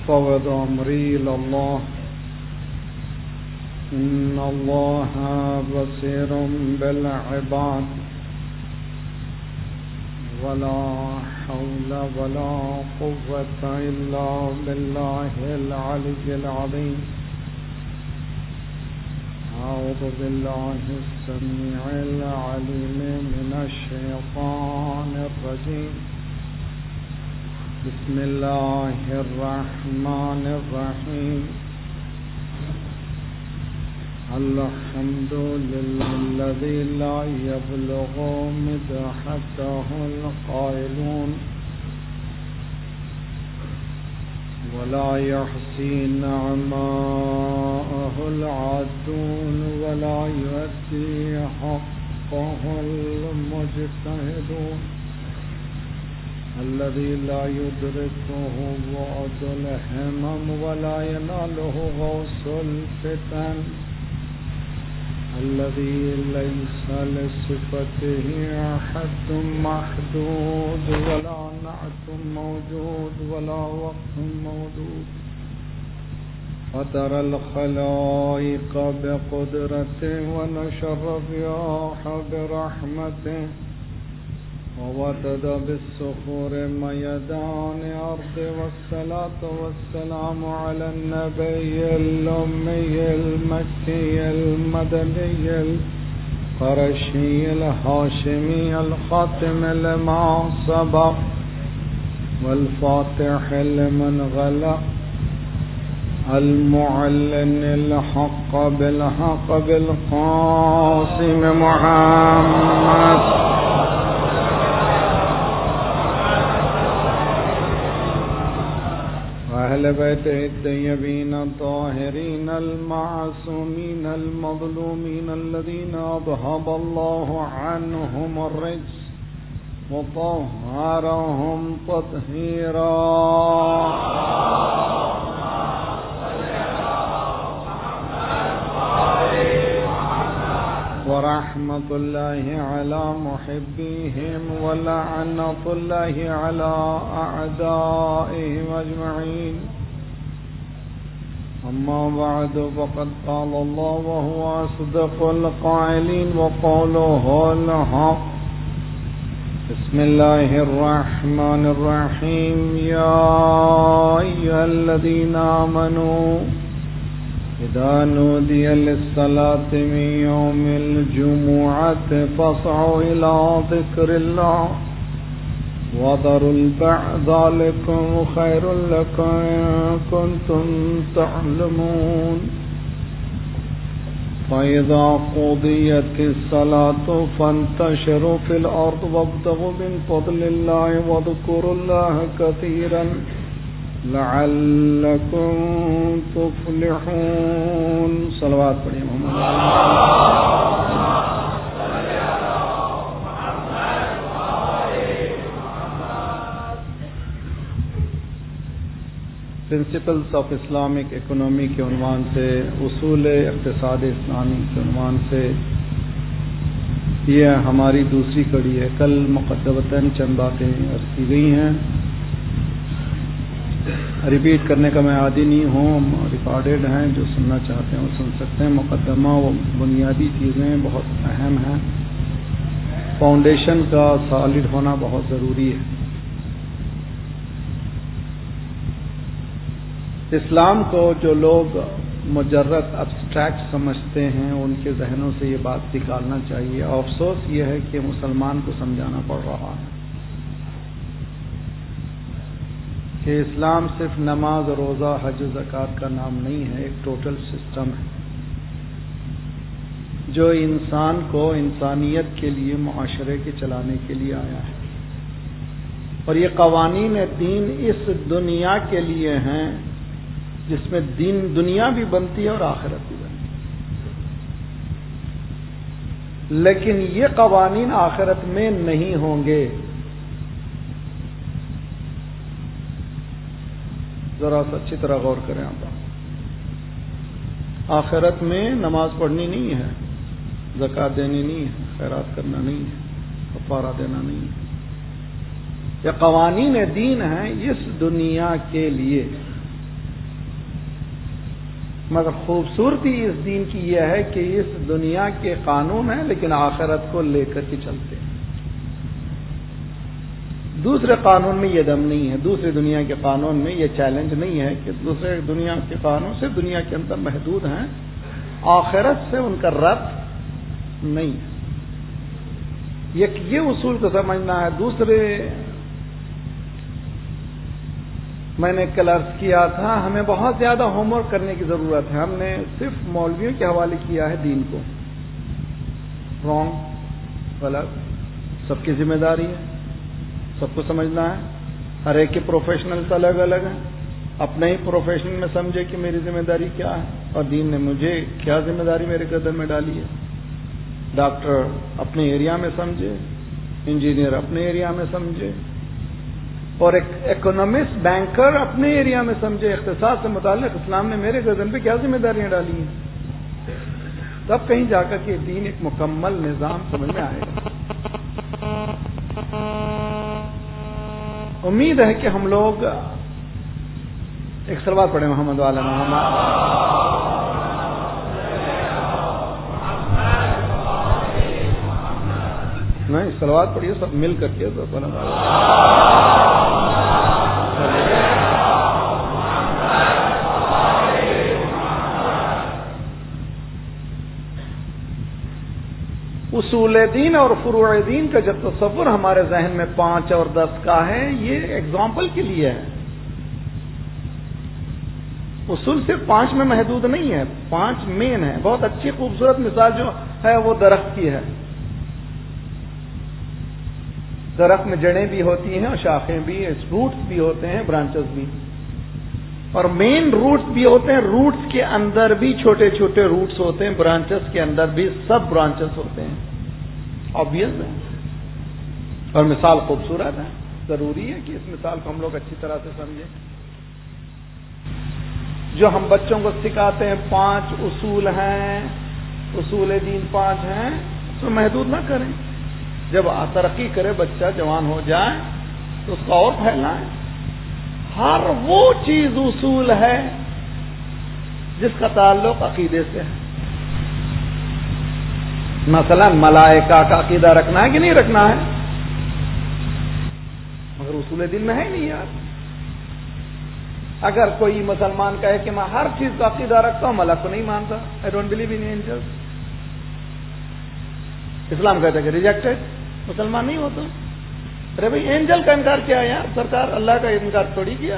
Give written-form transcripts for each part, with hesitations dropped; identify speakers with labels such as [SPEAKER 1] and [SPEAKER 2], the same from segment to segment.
[SPEAKER 1] وأفوض أمري إلى الله إن الله بصير بالعباد ولا حول ولا قوة إلا بالله العلي العظيم أعوذ بالله السميع العليم من الشيطان الرجيم بسم الله الرحمن الرحيم الحمد لله الذي لا يبلغ مدحته القائلون ولا يحصي نعماءه العادون ولا يؤدي حقه المجتهدون الذي لا يدركه بعد الهمم ولا يناله غوث الفتن الذي ليس لصفته حد محدود ولا نعت موجود ولا وقت موجود وترى الخلائق بقدرته ونشر الرياح برحمته ووتد بالصخور ميدان أرض والصلاة والسلام على النبي الأمي المكي المدني القرشي الهاشمي الخاتم لما سبق والفاتح لمن غلق المعلن الحق بالحق بالقاسم محمد أهل بيته الطيبين الطاهرين المعصومين المظلومين الذين أذهب الله عنهم الرجس وطهرهم تطهيرا ورحمة الله على محبيهم ولعنة الله على أعدائهم أجمعين أما بعد فقد قال الله وهو أصدق القائلين وقوله الحق بسم الله الرحمن الرحيم يا أيها الذين آمنوا إذا نودي للصلاة من يوم الجمعة فاسعوا إلى ذكر الله وذروا البيع ذلكم خير لكم إن كنتم تعلمون فإذا قضيت الصلاة فانتشروا في الأرض وابتغوا من فضل الله واذكروا الله كثيرا لعلكم تفلحون صلوات پڑھیں Muhammad principles of Islamic economy کے عنوان سے اصول اقتصاد اسلامی کے عنوان سے یہ ہماری دوسری کڑی ہے. کل مقدمتاً چند باتیں عرض کی گئی ہیں، ریپیٹ کرنے کا میں عادی نہیں ہوں، ریکارڈڈ ہیں، جو سننا چاہتے ہیں وہ سن سکتے ہیں. مقدمہ وہ بنیادی چیزیں بہت اہم ہیں، فاؤنڈیشن کا سالڈ ہونا بہت ضروری ہے. اسلام کو جو لوگ مجرد ابسٹریکٹ سمجھتے ہیں ان کے ذہنوں سے یہ بات نکالنا چاہیے. افسوس یہ ہے کہ مسلمان کو سمجھانا پڑ رہا ہے کہ اسلام صرف نماز، روزہ، حج و زکوٰۃ کا نام نہیں ہے، ایک ٹوٹل سسٹم ہے جو انسان کو انسانیت کے لیے، معاشرے کے چلانے کے لیے آیا ہے. اور یہ قوانین دین اس دنیا کے لیے ہیں جس میں دنیا بھی بنتی ہے اور آخرت بھی بنتی ہے. لیکن یہ قوانین آخرت میں نہیں ہوں گے. ذرا سا اچھی طرح غور کریں آپ. آخرت میں نماز پڑھنی نہیں ہے، زکوٰۃ دینی نہیں ہے، خیرات کرنا نہیں ہے، کفارہ دینا نہیں ہے. یہ قوانین دین ہیں اس دنیا کے لیے. مگر خوبصورتی اس دین کی یہ ہے کہ اس دنیا کے قانون ہیں لیکن آخرت کو لے کر کے چلتے ہیں. دوسرے قانون میں یہ دم نہیں ہے، دوسری دنیا کے قانون میں یہ چیلنج نہیں ہے کہ دوسرے دنیا کے قانون سے دنیا کے اندر محدود ہیں، آخرت سے ان کا ربط نہیں ہے. یہ اصول کو سمجھنا ہے. دوسرے میں نے کل عرض کیا تھا ہمیں بہت زیادہ ہوم ورک کرنے کی ضرورت ہے. ہم نے صرف مولویوں کے حوالے کیا ہے دین کو. رانگ، غلط، سب کی ذمہ داری ہے، سب کو سمجھنا ہے. ہر ایک کے پروفیشنلز الگ الگ ہیں. اپنے ہی پروفیشن میں سمجھے کہ میری ذمہ داری کیا ہے اور دین نے مجھے کیا ذمہ داری میرے گردن میں ڈالی ہے. ڈاکٹر اپنے ایریا میں سمجھے، انجینئر اپنے ایریا میں سمجھے، اور ایک اکنامسٹ بینکر اپنے ایریا میں سمجھے. اقتصاد سے متعلق اسلام نے میرے گردن پہ کیا ذمہ داریاں ڈالی ہیں. تب کہیں جا کر کے دین ایک مکمل نظام سمجھ میں آئے گا. امید ہے کہ ہم لوگ ایک صلوات پڑھیں محمد والا محمد. نہیں، صلوات پڑھیے سب مل کر کے. اصول دین اور فروع دین کا جب تصور ہمارے ذہن میں 5 اور 10 کا ہے، یہ ایگزامپل کے لیے ہے. اصول صرف 5 میں محدود نہیں ہے، 5 مین ہے. بہت اچھی خوبصورت مثال جو ہے وہ درخت کی ہے. درخت میں جڑیں بھی ہوتی ہیں اور شاخیں بھی، روٹس بھی ہوتے ہیں، برانچز بھی، اور مین روٹس بھی ہوتے ہیں. روٹس کے اندر بھی چھوٹے چھوٹے روٹس ہوتے ہیں، برانچز کے اندر بھی سب برانچز ہوتے ہیں. آبویس ہے اور مثال خوبصورت ہے. ضروری ہے کہ اس مثال کو ہم لوگ اچھی طرح سے سمجھیں. جو ہم بچوں کو سکھاتے ہیں 5 اصول ہیں، اصول دین 5 ہیں، تو محدود نہ کریں. جب ترقی کرے بچہ، جوان ہو جائے تو اس کو اور پھیلائیں. ہر وہ چیز اصول ہے جس کا تعلق عقیدے سے ہے. مثلا ملائکہ کا عقیدہ رکھنا ہے کہ نہیں رکھنا ہے؟ مگر اصول دین میں ہے نہیں یار. اگر کوئی مسلمان کہے کہ میں ہر چیز کا عقیدہ رکھتا ہوں، ملک کو نہیں مانتا، I don't believe in angels, اسلام کہتا ہے کہ ریجیکٹڈ، مسلمان نہیں ہوتا. ارے بھائی اینجل کا انکار کیا یار، سرکار اللہ کا انکار تھوڑی کیا.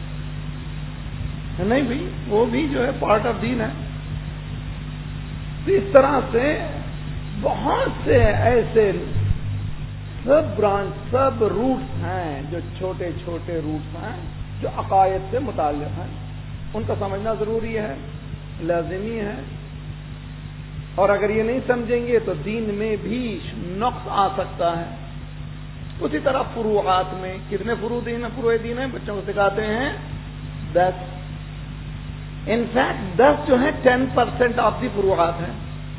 [SPEAKER 1] نہیں بھائی، وہ بھی جو ہے پارٹ آف دین ہے. تو اس طرح سے بہت سے ایسے سب برانچ، سب روٹس ہیں جو چھوٹے چھوٹے روٹس ہیں جو عقائد سے متعلق ہیں. ان کا سمجھنا ضروری ہے، لازمی ہے. اور اگر یہ نہیں سمجھیں گے تو دین میں بھی نقص آ سکتا ہے. اسی طرح فروعات میں کتنے فروع دین ہیں بچوں کو سکھاتے ہیں 10. ان فیکٹ 10 جو ہیں 10% آف دی فروعات ہیں.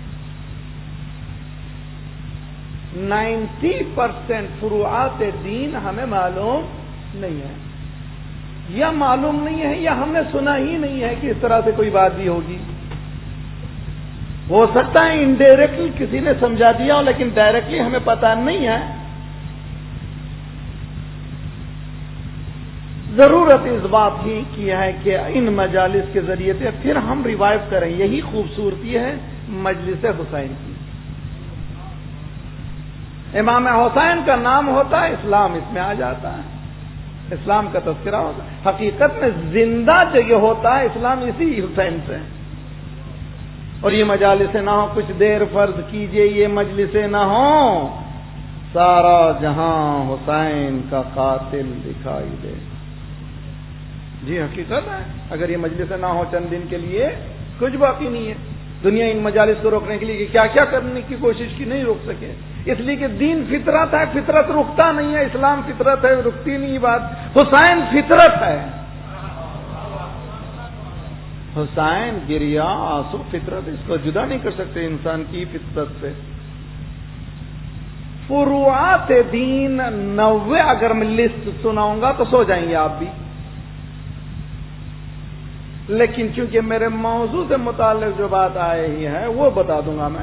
[SPEAKER 1] 90% فروعات دین ہمیں معلوم نہیں ہے، یا معلوم نہیں ہے یا ہم نے سنا ہی نہیں ہے کہ اس طرح سے کوئی بات بھی ہوگی. ہو سکتا ہے انڈائریکٹلی کسی نے سمجھا دیا ہو، لیکن ڈائریکٹلی ہمیں پتہ نہیں ہے. ضرورت اس بات ہی کی ہے کہ ان مجالس کے ذریعے سے پھر ہم ریوائیو کریں. یہی خوبصورتی ہے مجلس حسین کی. امام حسین کا نام ہوتا ہے، اسلام اس میں آ جاتا ہے، اسلام کا تذکرہ ہوتا ہے. حقیقت میں زندہ جگہ ہوتا ہے اسلام اسی حسین سے. اور یہ مجالس نہ ہو، کچھ دیر فرض کیجئے یہ مجلس نہ ہو، سارا جہاں حسین کا قاتل دکھائی دے. جی حقیقت ہے. اگر یہ مجلس نہ ہو چند دن کے لیے کچھ باقی نہیں ہے. دنیا ان مجالس کو روکنے کے لیے کیا کیا کرنے کی کوشش کی، نہیں روک سکے. اس لیے کہ دین فطرت ہے، فطرت رکتا نہیں ہے. اسلام فطرت ہے، رکتی نہیں بات. حسین فطرت ہے. حسین گریا آنسو فطرت، اس کو جدا نہیں کر سکتے انسان کی فطرت سے. فروعات دین 90 اگر میں لسٹ سناؤں گا تو سو جائیں گے آپ بھی. لیکن کیونکہ میرے موضوع سے متعلق جو بات آئی ہی ہے وہ بتا دوں گا میں.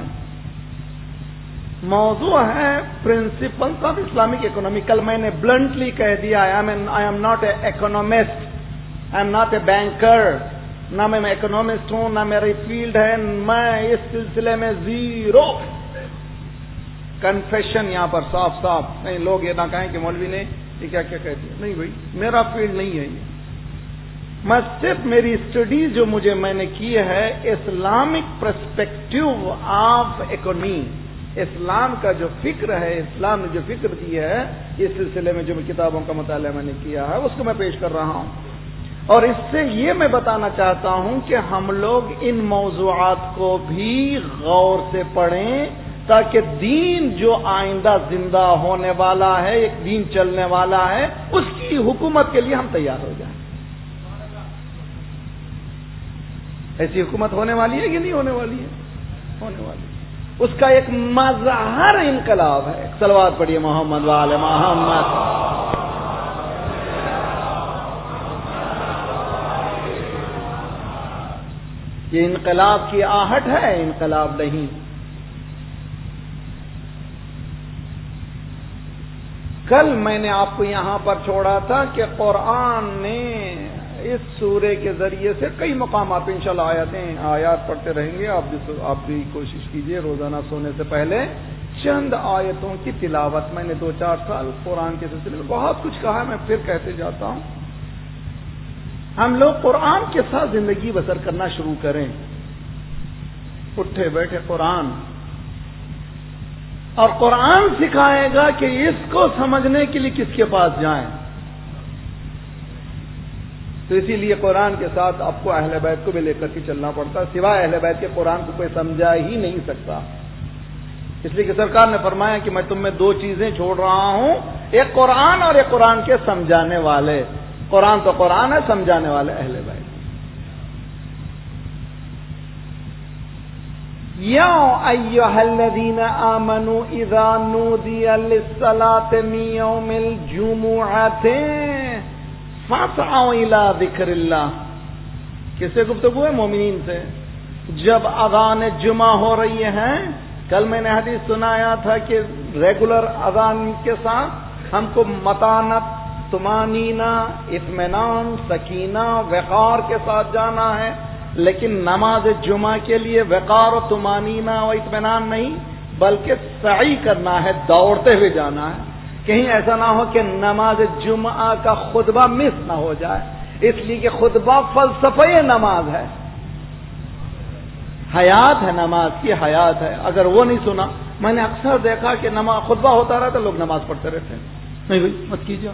[SPEAKER 1] موضوع ہے پرنسپلز آف اسلامک اکنامی. کل میں نے بلنٹلی کہہ دیا I am not a economist, I am not a banker. نہ میں اکنامسٹ ہوں, نہ میری فیلڈ ہے. میں اس سلسلے میں زیرو. کنفیشن یہاں پر صاف صاف. نہیں لوگ یہ نہ کہیں کہ مولوی نے یہ کیا کیا کہہ دیا. نہیں بھائی, میرا فیلڈ نہیں ہے یہ. میں صرف میری اسٹڈیز جو میں نے کی ہے اسلامک پرسپیکٹو آف اکنامی, اسلام کا جو فکر ہے, اسلام نے جو فکر دی ہے اس سلسلے میں جو کتابوں کا مطالعہ میں نے کیا ہے اس کو میں پیش کر رہا ہوں. اور اس سے یہ میں بتانا چاہتا ہوں کہ ہم لوگ ان موضوعات کو بھی غور سے پڑھیں تاکہ دین جو آئندہ زندہ ہونے والا ہے, ایک دین چلنے والا ہے, اس کی حکومت کے لیے ہم تیار ہو جائیں. ایسی حکومت ہونے والی ہے کہ نہیں ہونے والی ہے؟ ہونے والی ہے. اس کا ایک مظہر انقلاب ہے. صلوات پڑھیے محمد وآل محمد. یہ انقلاب کی آہٹ ہے, انقلاب نہیں. کل میں نے آپ کو یہاں پر چھوڑا تھا کہ قرآن نے اس سورے کے ذریعے سے کئی مقامات انشاءاللہ آیات پڑھتے رہیں گے. آپ بھی کوشش کیجئے روزانہ سونے سے پہلے چند آیتوں کی تلاوت. میں نے 2-4 سال قرآن کے سلسلے میں بہت کچھ کہا, میں پھر کہتے جاتا ہوں. ہم لوگ قرآن کے ساتھ زندگی بسر کرنا شروع کریں. اٹھے بیٹھے قرآن, اور قرآن سکھائے گا کہ اس کو سمجھنے کے لیے کس کے پاس جائیں. تو اسی لیے قرآن کے ساتھ آپ کو اہل بیت کو بھی لے کر کے چلنا پڑتا ہے. سوائے اہل بیت کے قرآن کو کوئی سمجھا ہی نہیں سکتا. اس لیے کہ سرکار نے فرمایا کہ میں تم میں 2 چیزیں چھوڑ رہا ہوں, ایک قرآن اور ایک قرآن کے سمجھانے والے. قرآن تو قرآن ہے, سمجھانے والے اہل بیت. یا ایھا الذین آمنوا اذا نودی للصلاۃ من یوم الجمعۃ فاسعوا الی ذکر اللہ. کس سے گفتگو ہے؟ مومنین سے. جب اذان جمعہ ہو رہی ہے, کل میں نے حدیث سنایا تھا کہ ریگولر اذان کے ساتھ ہم کو متانت, طمانینہ, اطمینان, سکینہ, وقار کے ساتھ جانا ہے. لیکن نماز جمعہ کے لیے وقار و طمانینہ و اطمینان نہیں, بلکہ سعی کرنا ہے, دوڑتے ہوئے جانا ہے. کہیں ایسا نہ ہو کہ نماز جمعہ کا خطبہ مس نہ ہو جائے, اس لیے کہ خطبہ فلسفہ نماز ہے, حیات ہے, نماز کی حیات ہے. اگر وہ نہیں سنا, میں نے اکثر دیکھا کہ نماز خطبہ ہوتا رہتا لوگ نماز پڑھتے رہتے ہیں. نہیں بھائی مت کیجیے,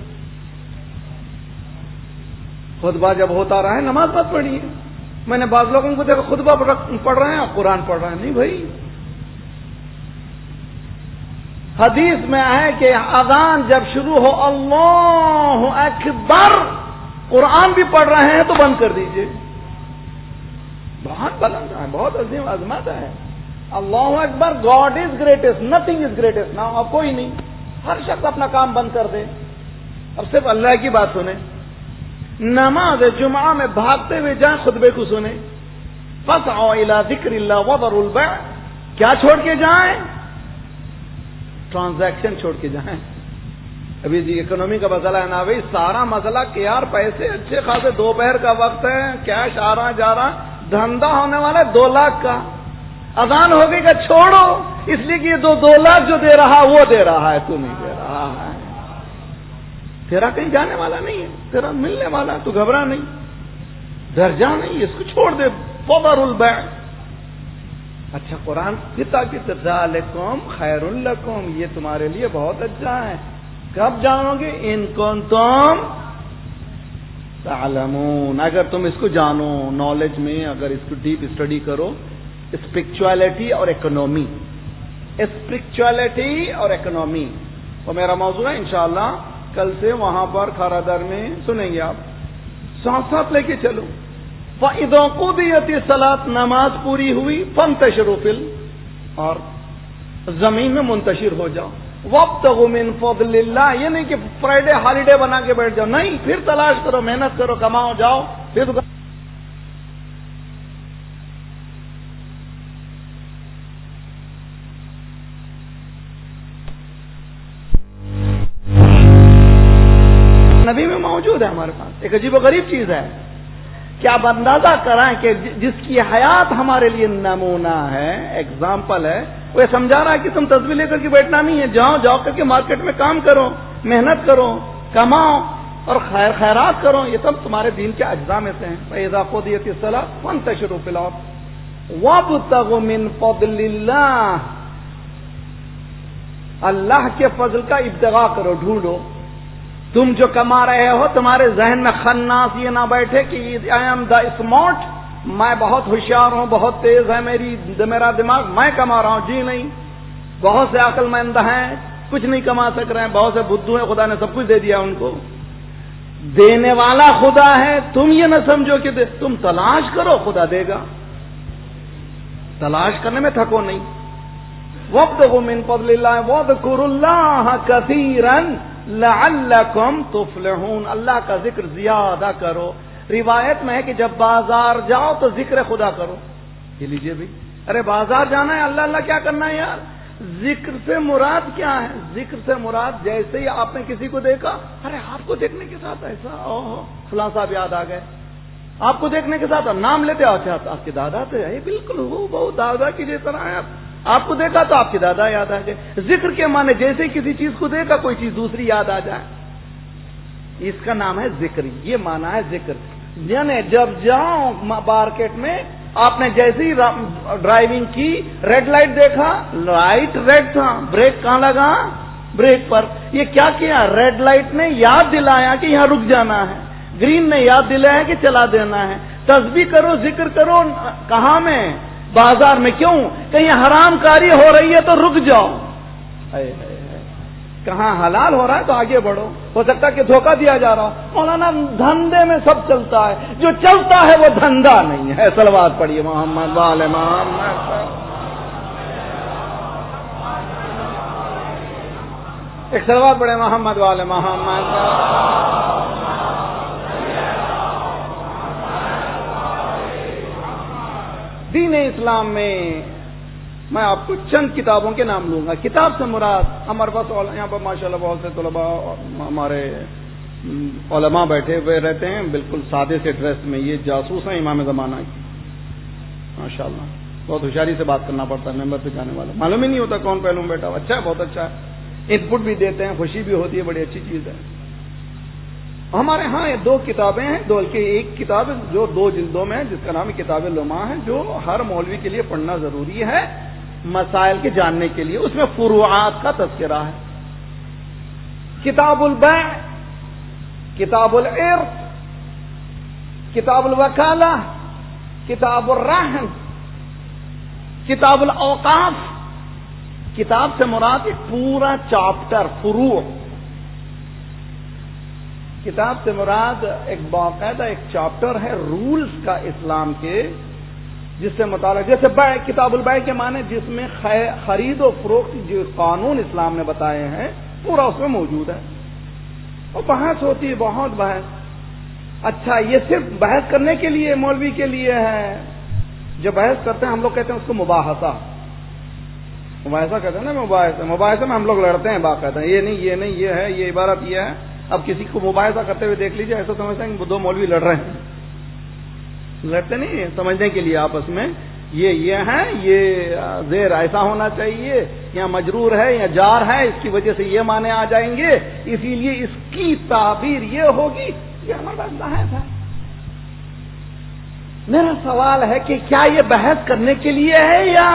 [SPEAKER 1] خطبہ جب ہوتا رہا ہے نماز مت پڑھیے. میں نے بعض لوگوں کو دیکھا خطبہ پڑھ رہے ہیں, قرآن پڑھ رہے ہیں. نہیں بھائی, حدیث میں ہے کہ اذان جب شروع ہو اللہ اکبر, قرآن بھی پڑھ رہے ہیں تو بند کر دیجئے. بہت بلند ہے, بہت عظیم عظمت ہے. اللہ اکبر, God is greatest, nothing is greatest. نا اب کوئی نہیں, ہر شخص اپنا کام بند کر دے, اب صرف اللہ کی بات سنیں. نماز جمعہ میں بھاگتے ہوئے جائیں, خطبے کو سنیں. فاسعوا الی ذکر اللہ وذروا البیع. کیا چھوڑ کے جائیں؟ ٹرانزیکشن چھوڑ کے جائیں. ابھی جی اکنامی کا مسئلہ ہے نا بھائی, سارا مسئلہ کہ یار پیسے اچھے خاصے, دوپہر کا وقت ہے, کیش آ رہا جا رہا, دھندا ہونے والا ہے 2 لاکھ کا. اذان ہو گئی کہ چھوڑو, اس لیے کہ یہ 2 لاکھ جو دے رہا وہ دے رہا ہے, تو نہیں دے رہا ہے. تیرا کہیں جانے والا نہیں ہے, تیرا ملنے والا, تو گھبرا نہیں, درجہ نہیں, اس کو چھوڑ دے. وذروا البیع. اچھا قرآن کتا کی ذالکم خیر لکم, یہ تمہارے لیے بہت اچھا ہے. کب جانو گے؟ ان کنتم تعلمون, اگر تم اس کو جانو, نالج میں اگر اس کو ڈیپ اسٹڈی کرو. اسپرچولیٹی اور اکنامی, اسپرچولیٹی اور اکنامی وہ میرا موضوع ہے. انشاءاللہ کل سے وہاں پر کھارادر میں سنیں گے آپ. ساتھ ساتھ لے کے چلو. فَإِذَا قُضِيَتِ الصَّلَاةُ, نماز پوری ہوئی, فَانْتَشِرُوا فِي الْأَرْضِ, اور زمین میں منتشر ہو جاؤ. وَابْتَغُوا مِنْ فَضْلِ اللَّهِ, یہ نہیں کہ فرائیڈے ہالیڈے بنا کے بیٹھ جاؤ, نہیں, پھر تلاش کرو, محنت کرو, کماؤ, جاؤ, پھر موجود ہے ہمارے پاس. ایک عجیب و غریب چیز ہے کہ آپ اندازہ کرائیں کہ جس کی حیات ہمارے لیے نمونہ ہے, ایگزامپل ہے, وہ یہ سمجھا رہا ہے کہ تم تصویر لے کر کے بیٹھنا نہیں ہے, جاؤ کر کے مارکیٹ میں کام کرو, محنت کرو, کماؤ اور خیرات کرو. یہ سب تمہارے دین کے اجزاء میں سے ہیں. فَإِذَا قُضِيَتِ الصَّلَاةُ فَانتَشِرُوا فِي الْأَرْضِ وَابْتَغُوا مِن فَضْلِ اللَّهِ. اللہ کے فضل کا ابتغاء کرو, ڈھونڈو. تم جو کما رہے ہو تمہارے ذہن میں خناس یہ نہ بیٹھے کہ آئی ایم دا اسمارٹ, میں بہت ہوشیار ہوں, بہت تیز ہے میرا دماغ, میں کما رہا ہوں. جی نہیں, بہت سے عقل مند ہیں, کچھ نہیں کما سک رہے ہیں. بہت سے بدھو ہیں, خدا نے سب کچھ دے دیا ان کو. دینے والا خدا ہے. تم یہ نہ سمجھو کہ تم تلاش کرو, خدا دے گا. تلاش کرنے میں تھکو نہیں. وَابْتَغُوا مِن فَضْلِ اللَّهِ وَاذْكُرُوا اللَّهَ كَثِيرًا لَعَلَّكُمْ تُفْلِحُونَ. اللہ کا ذکر زیادہ کرو. روایت میں ہے کہ جب بازار جاؤ تو ذکر خدا کرو. یہ لیجئے بھی, ارے بازار جانا ہے, اللہ اللہ کیا کرنا ہے یار. ذکر سے مراد کیا ہے؟ ذکر سے مراد جیسے ہی آپ نے کسی کو دیکھا, ارے آپ کو دیکھنے کے ساتھ ایسا فلاں صاحب یاد آ گئے. آپ کو دیکھنے کے ساتھ نام لیتے, اچھا آپ کے دادا تھے, بالکل وہ بہت دادا کی جیسا ہے. آپ کو دیکھا تو آپ کے دادا یاد آ گئے. ذکر کے معنی جیسے کسی چیز کو دیکھا کوئی چیز دوسری یاد آ جائے, اس کا نام ہے ذکر. یہ معنی ہے ذکر. یعنی جب جاؤ مارکیٹ میں, آپ نے جیسے ہی ڈرائیونگ کی, ریڈ لائٹ دیکھا, لائٹ ریڈ تھا, بریک کہاں لگا, بریک پر. یہ کیا کیا, ریڈ لائٹ نے یاد دلایا کہ یہاں رک جانا ہے, گرین نے یاد دلایا کہ چلا دینا ہے. تسبیح کرو, ذکر کرو, کہاں میں, بازار میں. کیوں, کہیں حرام کاری ہو رہی ہے تو رک جاؤ. کہاں حلال ہو رہا ہے تو آگے بڑھو. ہو سکتا ہے کہ دھوکہ دیا جا رہا. مولانا دھندے میں سب چلتا ہے, جو چلتا ہے وہ دھندا نہیں ہے. صلوات پڑھیے محمد والے محمد. ایک صلوات پڑھے محمد والے محمد. دین اسلام میں آپ کو چند کتابوں کے نام لوں گا. کتاب سے مراد, ہمارے پاس یہاں پر ماشاءاللہ بہت سے طلباء ہمارے علماء بیٹھے ہوئے رہتے ہیں بالکل سادے سے ڈریس میں. یہ جاسوس ہیں امام زمانہ کی, ماشاءاللہ. بہت ہوشیاری سے بات کرنا پڑتا ہے, ممبر پہ جانے والا معلوم ہی نہیں ہوتا کون پہلو میں بیٹھا ہوا. اچھا ہے, بہت اچھا ہے. ان پٹ بھی دیتے ہیں, خوشی بھی ہوتی ہے, بڑی اچھی چیز ہے. ہمارے ہاں یہ 2 کتابیں ہیں, بلکہ ایک کتاب جو 2 جلدوں میں ہے جس کا نام کتاب اللمع ہے, جو ہر مولوی کے لیے پڑھنا ضروری ہے مسائل کے جاننے کے لیے. اس میں فروعات کا تذکرہ ہے. کتاب البیع, کتاب الارث, کتاب الوکالہ, کتاب الرہن, کتاب الاوقاف. کتاب سے مراد ایک پورا چاپٹر, فروع. کتاب سے مراد ایک باقاعدہ ایک چاپٹر ہے رولز کا اسلام کے, جس سے متعلق, جیسے بیع, کتاب البیع کے معنی جس میں خرید و فروخت جو قانون اسلام نے بتائے ہیں پورا اس میں موجود ہے. اور بحث ہوتی ہے, بہت بحث. اچھا, یہ صرف بحث کرنے کے لیے مولوی کے لیے ہے. جو بحث کرتے ہیں ہم لوگ کہتے ہیں اس کو مباحثہ. مباحثہ کہتے ہیں نا, مباحثے میں ہم لوگ لڑتے ہیں باقاعدہ. یہ نہیں, یہ ہے, یہ عبارت یہ ہے. اب کسی کو مباحثہ کرتے ہوئے دیکھ لیجیے, ایسا سمجھتے ہیں کہ 2 مولوی لڑ رہے ہیں. لڑتے نہیں, سمجھنے کے لیے آپس میں یہ ہے, یہ زیر ایسا ہونا چاہیے, یا مجرور ہے یا جار ہے, اس کی وجہ سے یہ معنی آ جائیں گے, اسی لیے اس کی تعبیر یہ ہوگی. یہ ہمارا بحث ہے. میرا سوال ہے کہ کیا یہ بحث کرنے کے لیے ہے یا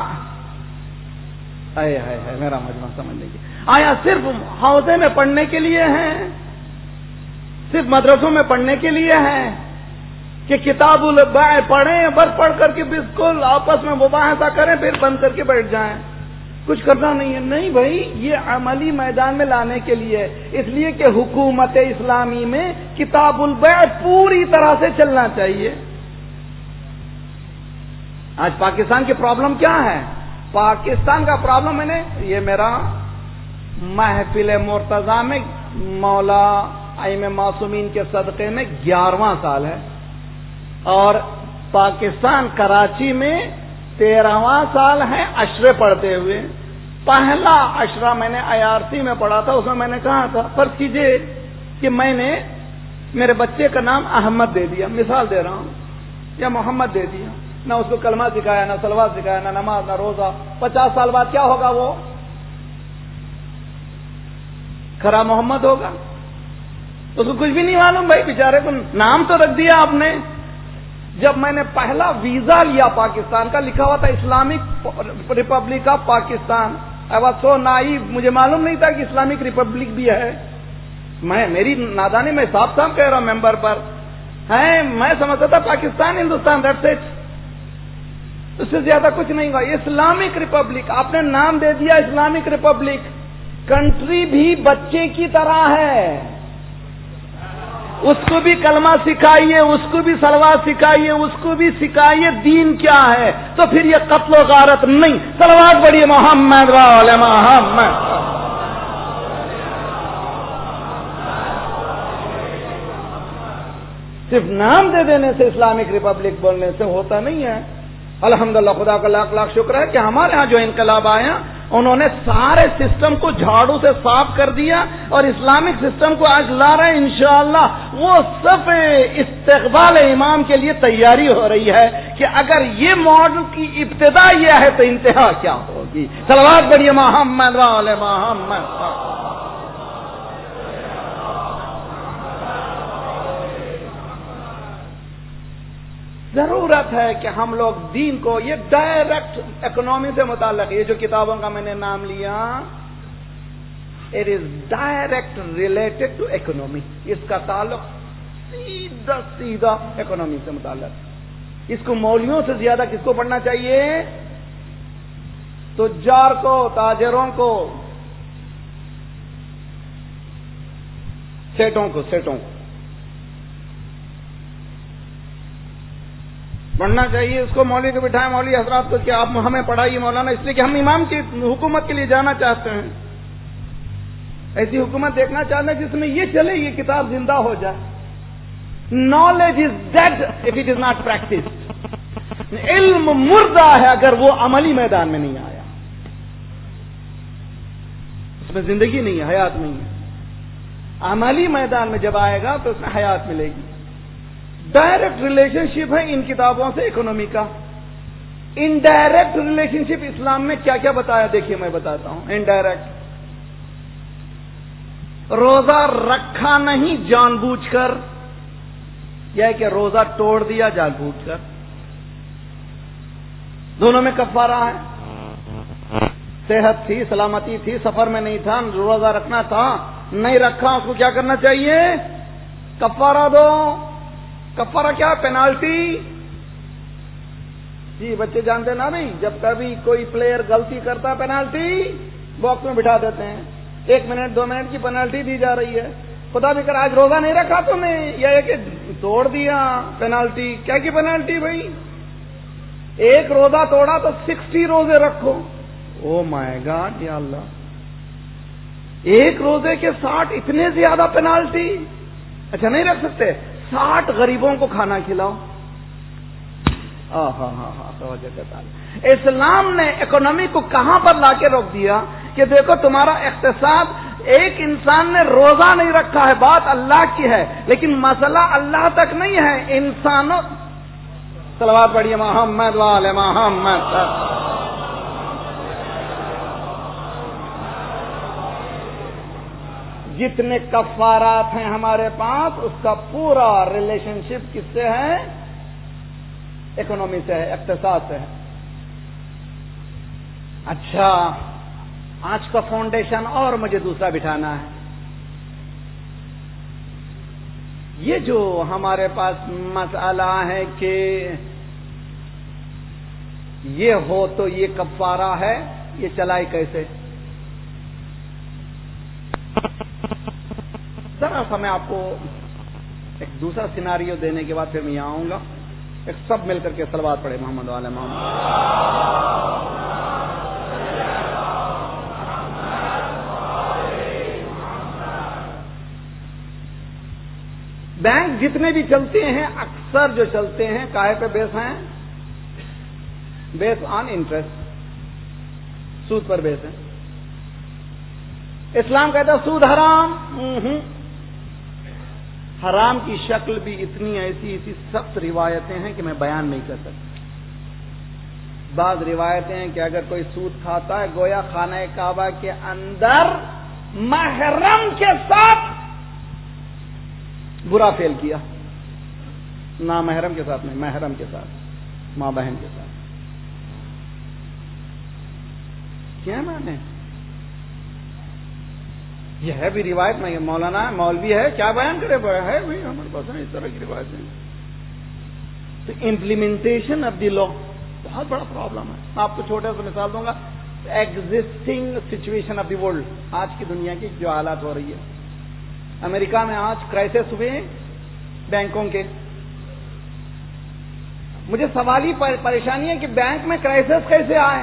[SPEAKER 1] میرا مجمع سمجھنے کے, آیا صرف حوضے میں پڑھنے کے لیے ہے, صرف مدرسوں میں پڑھنے کے لیے ہے, کہ کتاب البیع پڑھیں, بس پڑھ کر کے بالکل آپس میں مباحثہ کریں پھر بند کر کے بیٹھ جائیں, کچھ کرنا نہیں ہے. نہیں بھائی, یہ عملی میدان میں لانے کے لیے, اس لیے کہ حکومت اسلامی میں کتاب البیع پوری طرح سے چلنا چاہیے. آج پاکستان کی پرابلم کیا ہے؟ پاکستان کا پرابلم ہے یہ میرا محفل مرتضی میں مولا ائمہ معصومین کے صدقے میں 11واں سال ہے, اور پاکستان کراچی میں 13واں سال ہے عشرے پڑھتے ہوئے. پہلا عشرہ میں نے IRC میں پڑھا تھا, اس میں نے کہا تھا, فرض کیجئے کہ میں نے میرے بچے کا نام احمد دے دیا، مثال دے رہا ہوں، یا محمد دے دیا، نہ اس کو کلمہ سکھایا، نہ صلوات سکھایا، نہ نماز، نہ روزہ، 50 سال بعد کیا ہوگا؟ وہ کھرا محمد ہوگا؟ اس کو کچھ بھی نہیں معلوم بھائی، بیچارے کو نام تو رکھ دیا آپ نے۔ جب میں نے پہلا ویزا لیا پاکستان کا، لکھا ہوا تھا Islamic republic of Pakistan, I was so naive، مجھے معلوم نہیں تھا کہ اسلامک ریپبلک بھی ہے۔ میری نادانی میں صاف صاف کہہ رہا ہوں ممبر پر ہے، میں سمجھتا تھا پاکستان ہندوستان، دیٹس اٹ، اس سے زیادہ کچھ نہیں ہوا۔ اسلامک ریپبلک آپ نے نام دے دیا اسلامک ریپبلک۔ کنٹری بھی بچے کی طرح ہے، اس کو بھی کلمہ سکھائیے، اس کو بھی صلوات سکھائیے، اس کو بھی سکھائیے دین کیا ہے، تو پھر یہ قتل و غارت نہیں۔ صلوات پڑھیے محمد وعلی محمد۔ صرف نام دے دینے سے اسلامک ریپبلک بولنے سے ہوتا نہیں ہے۔ الحمدللہ، خدا کا لاکھ لاکھ شکر ہے کہ ہمارے ہاں جو انقلاب آیا انہوں نے سارے سسٹم کو جھاڑو سے صاف کر دیا اور اسلامک سسٹم کو آج لا رہے ہیں انشاءاللہ۔ وہ سب استقبال امام کے لیے تیاری ہو رہی ہے کہ اگر یہ ماڈل کی ابتدا یہ ہے تو انتہا کیا ہوگی۔ صلوات پڑھیے محمد وعلی محمد۔ ضرورت ہے کہ ہم لوگ دین کو، یہ ڈائریکٹ اکنامی سے متعلق، یہ جو کتابوں کا میں نے نام لیا، it is direct related to economy, اس کا تعلق سیدھا سیدھا اکنامی سے متعلق۔ اس کو مولویوں سے زیادہ کس کو پڑھنا چاہیے؟ تجار کو، تاجروں کو، سیٹوں کو پڑھنا چاہیے۔ اس کو مولوی کو بٹھائیں، مولوی حضرات کو کہ آپ ہمیں پڑھائیے مولانا، اس لیے کہ ہم امام کی حکومت کے لیے جانا چاہتے ہیں، ایسی حکومت دیکھنا چاہتے ہیں جس میں یہ چلے، یہ کتاب زندہ ہو جائے۔ Knowledge is dead if it is not practised, علم مردہ ہے اگر وہ عملی میدان میں نہیں آیا، اس میں زندگی نہیں ہے، حیات نہیں ہے۔ عملی میدان میں جب آئے گا تو اس میں حیات ملے گی۔ ڈائریکٹ ریلیشن شپ ہے ان کتابوں سے اکنامی کا۔ انڈائریکٹ ریلیشن شپ اسلام میں کیا کیا بتایا، دیکھیے میں بتاتا ہوں۔ انڈائریکٹ، روزہ رکھا نہیں جان بوجھ کر، یہ کہ روزہ توڑ دیا جان بوجھ کر، دونوں میں کفارہ ہے۔ صحت تھی، سلامتی تھی، سفر میں نہیں تھا، روزہ رکھنا تھا، نہیں رکھا، اس کو کیا کرنا چاہیے؟ کفارہ دو۔ کفارہ کیا؟ پینالٹی۔ جی بچے جانتے نا نہیں، جب کبھی کوئی پلیئر غلطی کرتا پینالٹی باکس میں بٹھا دیتے ہیں، 1 منٹ 2 منٹ کی پینالٹی دی جا رہی ہے۔ خدا بھی کر آج روزہ نہیں رکھا تم نے، یا کہ توڑ دیا، پینالٹی کیا کی پینالٹی بھائی؟ 1 روزہ توڑا تو 60 روزے رکھو۔ او مائی گاڈ، یا اللہ، 1 روزے کے 60 اتنے زیادہ پینالٹی؟ اچھا نہیں رکھ سکتے؟ 60 غریبوں کو کھانا کھلاؤ۔ اسلام نے اکنامی کو کہاں پر لا کے روک دیا کہ دیکھو تمہارا اقتصاد، ایک انسان نے روزہ نہیں رکھا ہے، بات اللہ کی ہے، لیکن مسئلہ اللہ تک نہیں ہے، انسانوں۔ صلوات پڑھیے محمد وعلی محمد۔ جتنے کفارات ہیں ہمارے پاس، اس کا پورا ریلیشن شپ کس سے ہے؟ اکنامی سے ہے، اقتصاد سے ہے۔ اچھا، آج کا فاؤنڈیشن اور مجھے دوسرا بٹھانا ہے۔ یہ جو ہمارے پاس مسئلہ ہے کہ یہ ہو تو یہ کفارہ ہے، یہ چلائی کیسے؟ ذرا سا میں آپ کو ایک دوسرا سیناریو دینے کے بعد پھر میں یہاں آؤں گا۔ ایک سب مل کر کے صلوات پڑھے محمد وعلی محمد۔ بینک جتنے بھی چلتے ہیں، اکثر جو چلتے ہیں کاہے پہ بیس ہیں؟ بیس آن انٹرسٹ، سود پر بیس ہے۔ اسلام کہتا ہے سود حرام، حرام کی شکل بھی اتنی ایسی سخت روایتیں ہیں کہ میں بیان نہیں کر سکتا۔ بعض روایتیں ہیں کہ اگر کوئی سود کھاتا ہے گویا خانہ کعبہ کے اندر محرم کے ساتھ برا فعل کیا، نہ محرم کے ساتھ نہیں، محرم کے ساتھ، ماں بہن کے ساتھ۔ کیا مانے؟ یہ ہے بھی روایت میں، مولانا مولوی ہے، کیا بیان کرے پڑا ہے بھائی، ہمارے پاس اس طرح کی روایتیں۔ تو امپلیمنٹیشن آف دی لا بہت بڑا پرابلم ہے۔ میں آپ کو چھوٹے سے مثال دوں گا، existing situation of the world, آج کی دنیا کی جو حالات ہو رہی ہے۔ امریکہ میں آج کرائسس ہوئے بینکوں کے۔ مجھے سوال ہی پریشانی ہے کہ بینک میں کرائسس کیسے آئے؟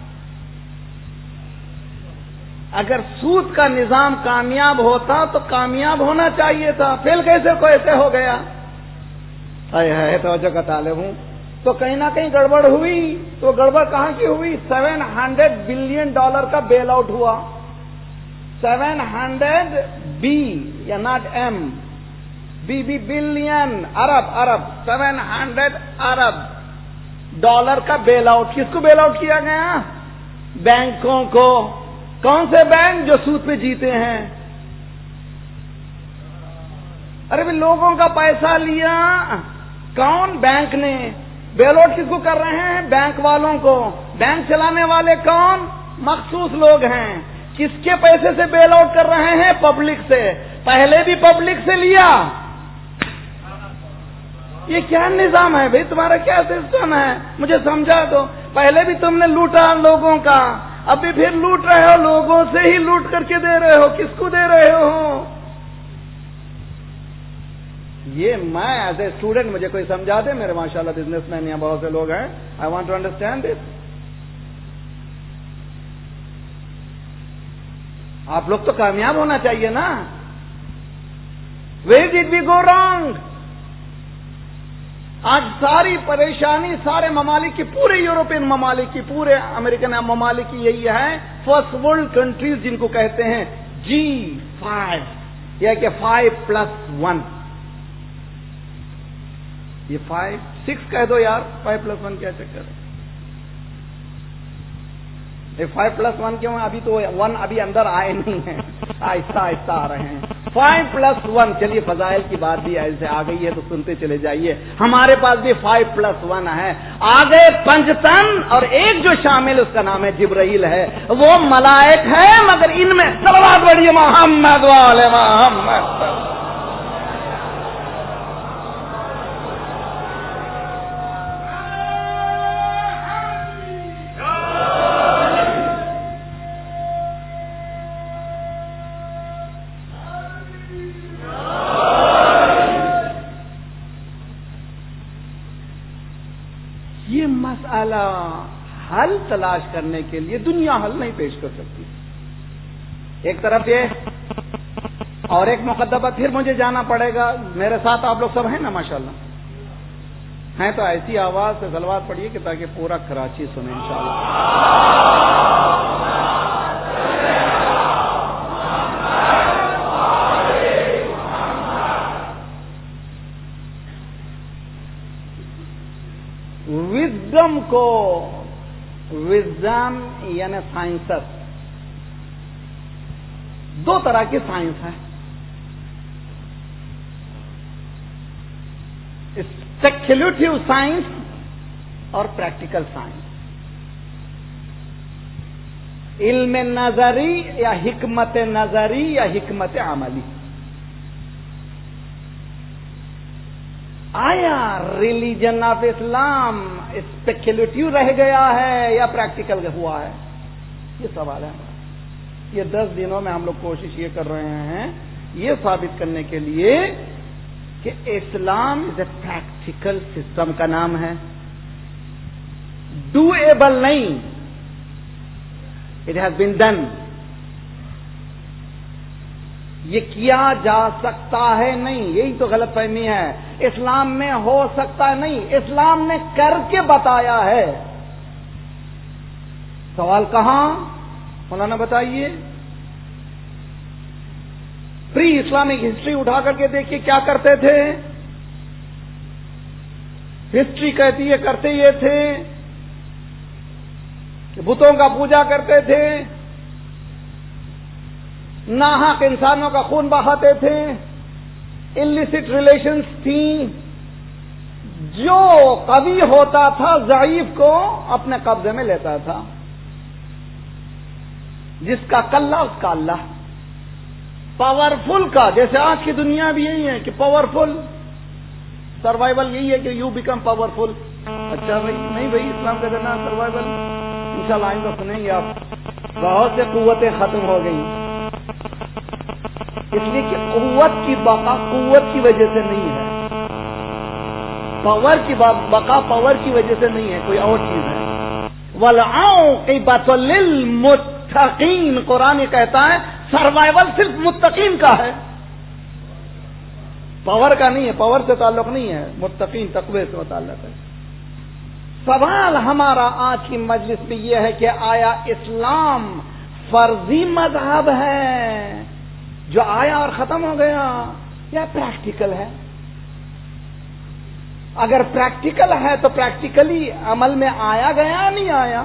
[SPEAKER 1] اگر سود کا نظام کامیاب ہوتا تو کامیاب ہونا چاہیے تھا، فیل کیسے ہو گیا؟ ہے توجہ کا طالب ہوں۔ تو کہیں نہ کہیں گڑبڑ ہوئی، تو گڑبڑ کہاں کی ہوئی؟ $700 بلین کا بیل آؤٹ ہوا۔ 700 بی یا ناٹ ایم، بی بلین، ارب 700 ارب ڈالر کا بیل آؤٹ۔ کس کو بیل آؤٹ کیا گیا؟ بینکوں کو۔ کون سے بینک؟ جو سود پہ جیتے ہیں۔ ارے بھی لوگوں کا پیسہ لیا، کون؟ بینک نے۔ بیل آؤٹ کس کو کر رہے ہیں؟ بینک والوں کو۔ بینک چلانے والے کون؟ مخصوص لوگ ہیں۔ کس کے پیسے سے بیل آؤٹ کر رہے ہیں؟ پبلک سے۔ پہلے بھی پبلک سے لیا۔ یہ کیا نظام ہے بھائی؟ تمہارا کیا سسٹم ہے؟ مجھے سمجھا دو۔ پہلے بھی تم نے لوٹا لوگوں کا، ابھی پھر لوٹ رہے ہو، لوگوں سے ہی لوٹ کر کے دے رہے ہو۔ کس کو دے رہے ہو؟ یہ میں ایز اے اسٹوڈنٹ، مجھے کوئی سمجھا دے، میرے ماشاءاللہ بزنس مین یہاں بہت سے لوگ ہیں، I want to understand this. آپ لوگ تو کامیاب ہونا چاہیے نا۔ Where did we go wrong? آج ساری پریشانی سارے ممالک کی، پورے یورپین ممالک کی، پورے امریکن ممالک کی یہی ہے، فرسٹ ورلڈ کنٹریز جن کو کہتے ہیں G5، یہ کہ 5+1، یہ 6 کہہ دو یار، 5+1 کیا چکر ہے؟ یہ 5+1 کیوں؟ ابھی تو 1 ابھی اندر آئے نہیں ہیں، آہستہ آہستہ آ رہے ہیں۔ 5+1، چلیے فضائل کی بات بھی ایسے آ گئی ہے تو سنتے چلے جائیے۔ ہمارے پاس بھی 5+1 ہے۔ آگے 5 تن اور ایک جو شامل، اس کا نام ہے جبرائیل ہے۔ وہ ملائک ہے، مگر ان میں صلوات پڑھیے محمد والے محمد۔ حل تلاش کرنے کے لیے دنیا حل نہیں پیش کر سکتی۔ ایک طرف یہ، اور ایک مقدمہ پھر مجھے جانا پڑے گا۔ میرے ساتھ آپ لوگ سب ہیں نا ماشاءاللہ؟ ہیں تو ایسی آواز سے صلوات پڑھیے کہ تاکہ پورا کراچی سنے انشاءاللہ۔ وزڈم کو، وزڈم یعنی سائنسز، دو طرح کی سائنس ہے، اسپیکولیٹو سائنس اور پریکٹیکل سائنس۔ علم نظری یا حکمت نظری یا حکمت عملی۔ آیا ریلیجن آف اسلام اسپیکولیٹو رہ گیا ہے یا پریکٹیکل ہوا ہے؟ یہ سوال ہے ہمارا۔ یہ 10 دنوں میں ہم لوگ کوشش یہ کر رہے ہیں یہ ثابت کرنے کے لیے کہ اسلام از اے پریکٹیکل سسٹم کا نام ہے، ڈویبل نہیں، اٹ ہیز بین ڈن، یہ کیا جا سکتا ہے نہیں، یہی تو غلط فہمی ہے۔ اسلام میں ہو سکتا نہیں، اسلام نے کر کے بتایا ہے۔ سوال کہاں؟ مولانا بتائیے۔ پری اسلامک ہسٹری اٹھا کر کے دیکھیے کیا کرتے تھے. ہسٹری کہتی ہے کرتے یہ تھے کہ بتوں کا پوجا کرتے تھے, ناحق انسانوں کا خون بہاتے تھے, illicit ریلیشنز تھیں. جو قوی ہوتا تھا ضعیف کو اپنے قبضے میں لیتا تھا. جس کا کلہ اس کا اللہ. پاورفل کا, جیسے آج کی دنیا بھی یہی ہے کہ پاورفل سروائیول یہی ہے کہ یو بیکم پاورفل. اچھا بھائی, نہیں بھائی, اسلام کا کہنا سروائیول انشاءاللہ آئندہ سنیں گے آپ, بہت سے قوتیں ختم ہو گئی, اس لیے کہ قوت کی بقا قوت کی وجہ سے نہیں ہے, پاور کی بقا پاور کی وجہ سے نہیں ہے, کوئی اور چیز ہے. وَالْعَاقِبَةُ لِلْمُتَّقِينَ, قرآن یہ کہتا ہے سروائیول صرف متقین کا ہے, پاور کا نہیں ہے, پاور سے تعلق نہیں ہے, متقین تقوی سے متعلق ہے. سوال ہمارا آج کی مجلس میں یہ ہے کہ آیا اسلام فرضی مذہب ہے جو آیا اور ختم ہو گیا, یا پریکٹیکل ہے؟ اگر پریکٹیکل ہے تو پریکٹیکلی عمل میں آیا گیا نہیں آیا؟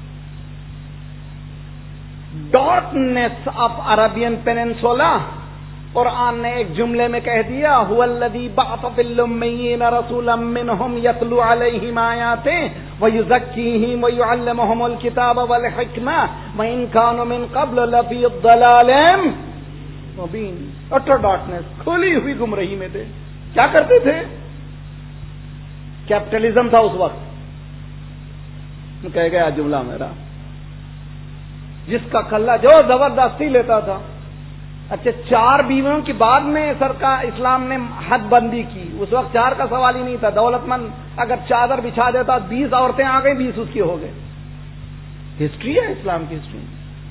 [SPEAKER 1] ڈارکنیس آف عربین پیننسولا, قرآن نے ایک جملے میں کہہ دیا, هو الذی بعث فی الامیین رسولا منہم یتلو علیہم آیاتہ ویزکیہم ویعلمہم الکتاب والحکمہ وان کانوا من قبل لفی ضلال مبین. اٹر ڈارکنیس, کھلی ہوئی گمراہی میں تھے. کیا کرتے تھے؟ کیپٹلزم تھا اس وقت, کہہ گیا جملہ میرا, جس کا کلہ جو زبردستی لیتا تھا. اچھا, 4 بیویوں کی بعد میں سرکار اسلام نے حد بندی کی, اس وقت 4 کا سوال ہی نہیں تھا. دولت مند اگر چادر بچھا دیتا 20 عورتیں آ گئی, 20 اس کی ہو گئے. ہسٹری ہے اسلام کی ہسٹری,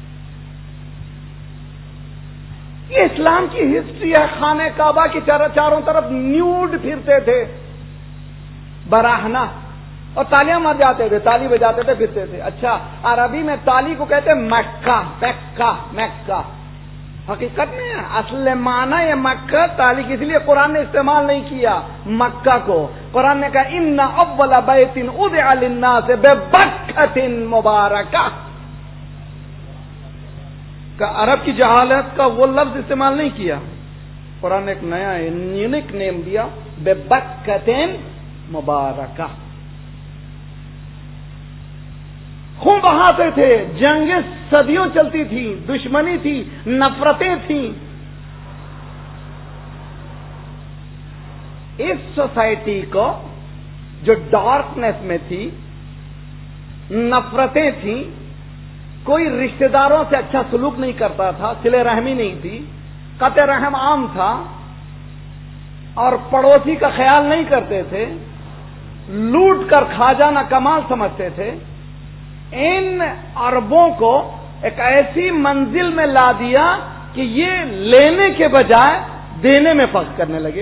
[SPEAKER 1] یہ اسلام کی ہسٹری ہے. خانہ کعبہ کی چاروں طرف نیوڈ پھرتے تھے براہنا, اور تالیاں مار جاتے تھے, تالی بجاتے تھے, پھرتے تھے. اچھا, عربی میں تالی کو کہتے ہیں مکہ, مکہ مکہ. حقیقت میں اصل معنی یہ مکہ تالی کی, اس لیے قرآن نے استعمال نہیں کیا مکہ کو. قرآن نے کہا ان اول بیت وضع للناس ببکۃ مبارکہ, کہ عرب کی جہالت کا وہ لفظ استعمال نہیں کیا. قرآن نے ایک نیا یونیک نیم دیا, ببکۃ مبارکہ. خون بہاتے تھے, جنگیں صدیوں چلتی تھی, دشمنی تھی, نفرتیں تھیں. اس سوسائٹی کو جو ڈارکنیس میں تھی, نفرتیں تھیں, کوئی رشتہ داروں سے اچھا سلوک نہیں کرتا تھا, صلہ رحمی نہیں تھی, قطع رحم عام تھا, اور پڑوسی کا خیال نہیں کرتے تھے, لوٹ کر کھا جانا کمال سمجھتے تھے. ان عربوں کو ایک ایسی منزل میں لا دیا کہ یہ لینے کے بجائے دینے میں فخر کرنے لگے.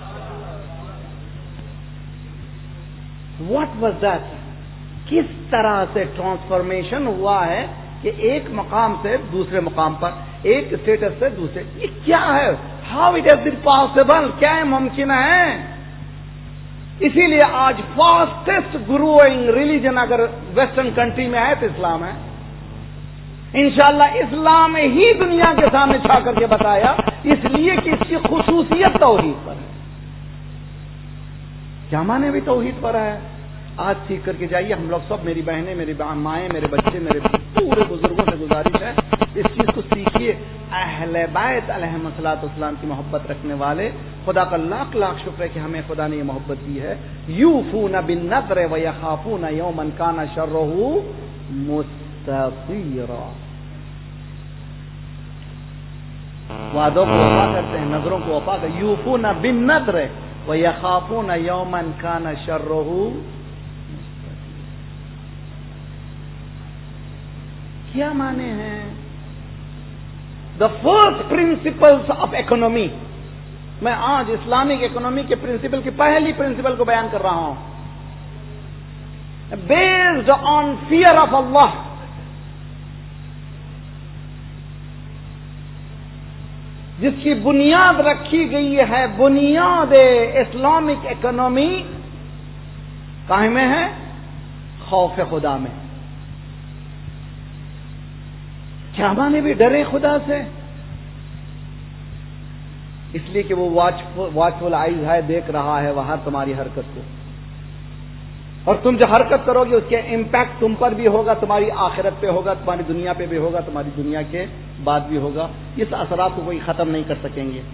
[SPEAKER 1] What was that? کس طرح سے ٹرانسفارمیشن ہوا ہے کہ ایک مقام سے دوسرے مقام پر, ایک اسٹیٹس سے دوسرے. یہ کیا ہے؟ How it has been possible, کیا ممکن ہے؟ اسی لیے آج فاسٹسٹ گروئنگ ریلیجن اگر ویسٹرن کنٹری میں ہے تو اسلام ہے. انشاءاللہ اسلام ہی دنیا کے سامنے چھا کر کے بتایا, اس لیے کہ اس کی خصوصیت توحید پر ہے. کیا معنی بھی توحید پر ہے؟ آج سیکھ کر کے جائیے. ہم لوگ سب, میری بہنیں, میری مائیں, میرے بچے, میرے پورے بزرگوں سے گزارش ہے اس چیز کو سیکھیے. اہل بیت علیہم الصلوۃ والسلام کی محبت رکھنے والے, خدا کا لاکھ لاکھ شکر ہے کہ ہمیں خدا نے یہ محبت دی ہے. یوفون بالنذر ویخافون یوما کان شرہ مستطیرا. وعدوں کو وفا کرتے ہیں, نظروں کو وفا کرتے ہیں. یوفون بالنذر ویخافون یوما کان شرہ. کیا معنی ہے؟ The first principles of economy. میں آج اسلامک اکنومی کے پرنسپل کی پہلی پرنسپل کو بیان کر رہا ہوں, بیسڈ آن فیئر آف اللہ. جس کی بنیاد رکھی گئی ہے، بنیاد اسلامک اکنومی کہاں میں ہے؟ خوف خدا میں. کیا مانے بھی ڈرے خدا سے، اس لیے کہ وہ واچفل آئیز ہے، دیکھ رہا ہے وہ ہر تمہاری حرکت کو، اور تم جو حرکت کرو گے اس کے امپیکٹ تم پر بھی ہوگا، تمہاری آخرت پہ ہوگا، تمہاری دنیا پہ بھی ہوگا، تمہاری دنیا کے بعد بھی ہوگا. اس اثرات کو کوئی ختم نہیں کر سکیں گے.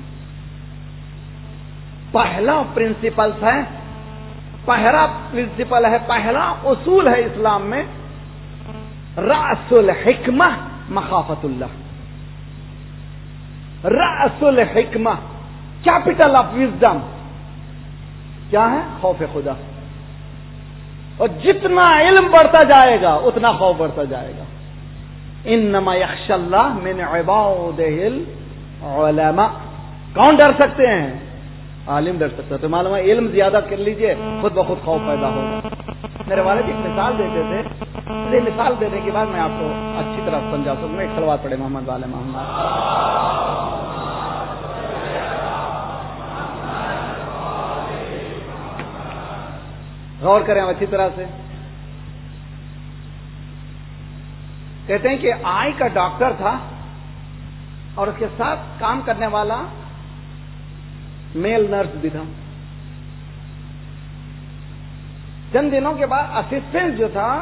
[SPEAKER 1] پہلا پرنسپل ہے، پہلا اصول ہے اسلام میں، رأس الحکمہ مخافت اللہ. رأس الحکمہ، کیپٹل آف وزڈم کیا ہے؟ خوف خدا. اور جتنا علم بڑھتا جائے گا اتنا خوف بڑھتا جائے گا. انما یخشی اللہ من عبادہ العلماء. کون ڈر سکتے ہیں؟ عالم ڈر سکتا ہے. تو معلوم ہے علم زیادہ کر لیجئے خود بخود خوف پیدا ہوگا. میرے والد ایک مثال دیتے تھے، یہ مثال دینے کے بعد میں آپ کو اچھی طرح سمجھا سکوں. ایک صلوات پڑھے محمد والے محمد. غور کریں اچھی طرح سے. کہتے ہیں کہ آئی کا ڈاکٹر تھا اور اس کے ساتھ کام کرنے والا میل نرس بھی تھا. چند دنوں کے بعد اسسٹنٹ جو تھا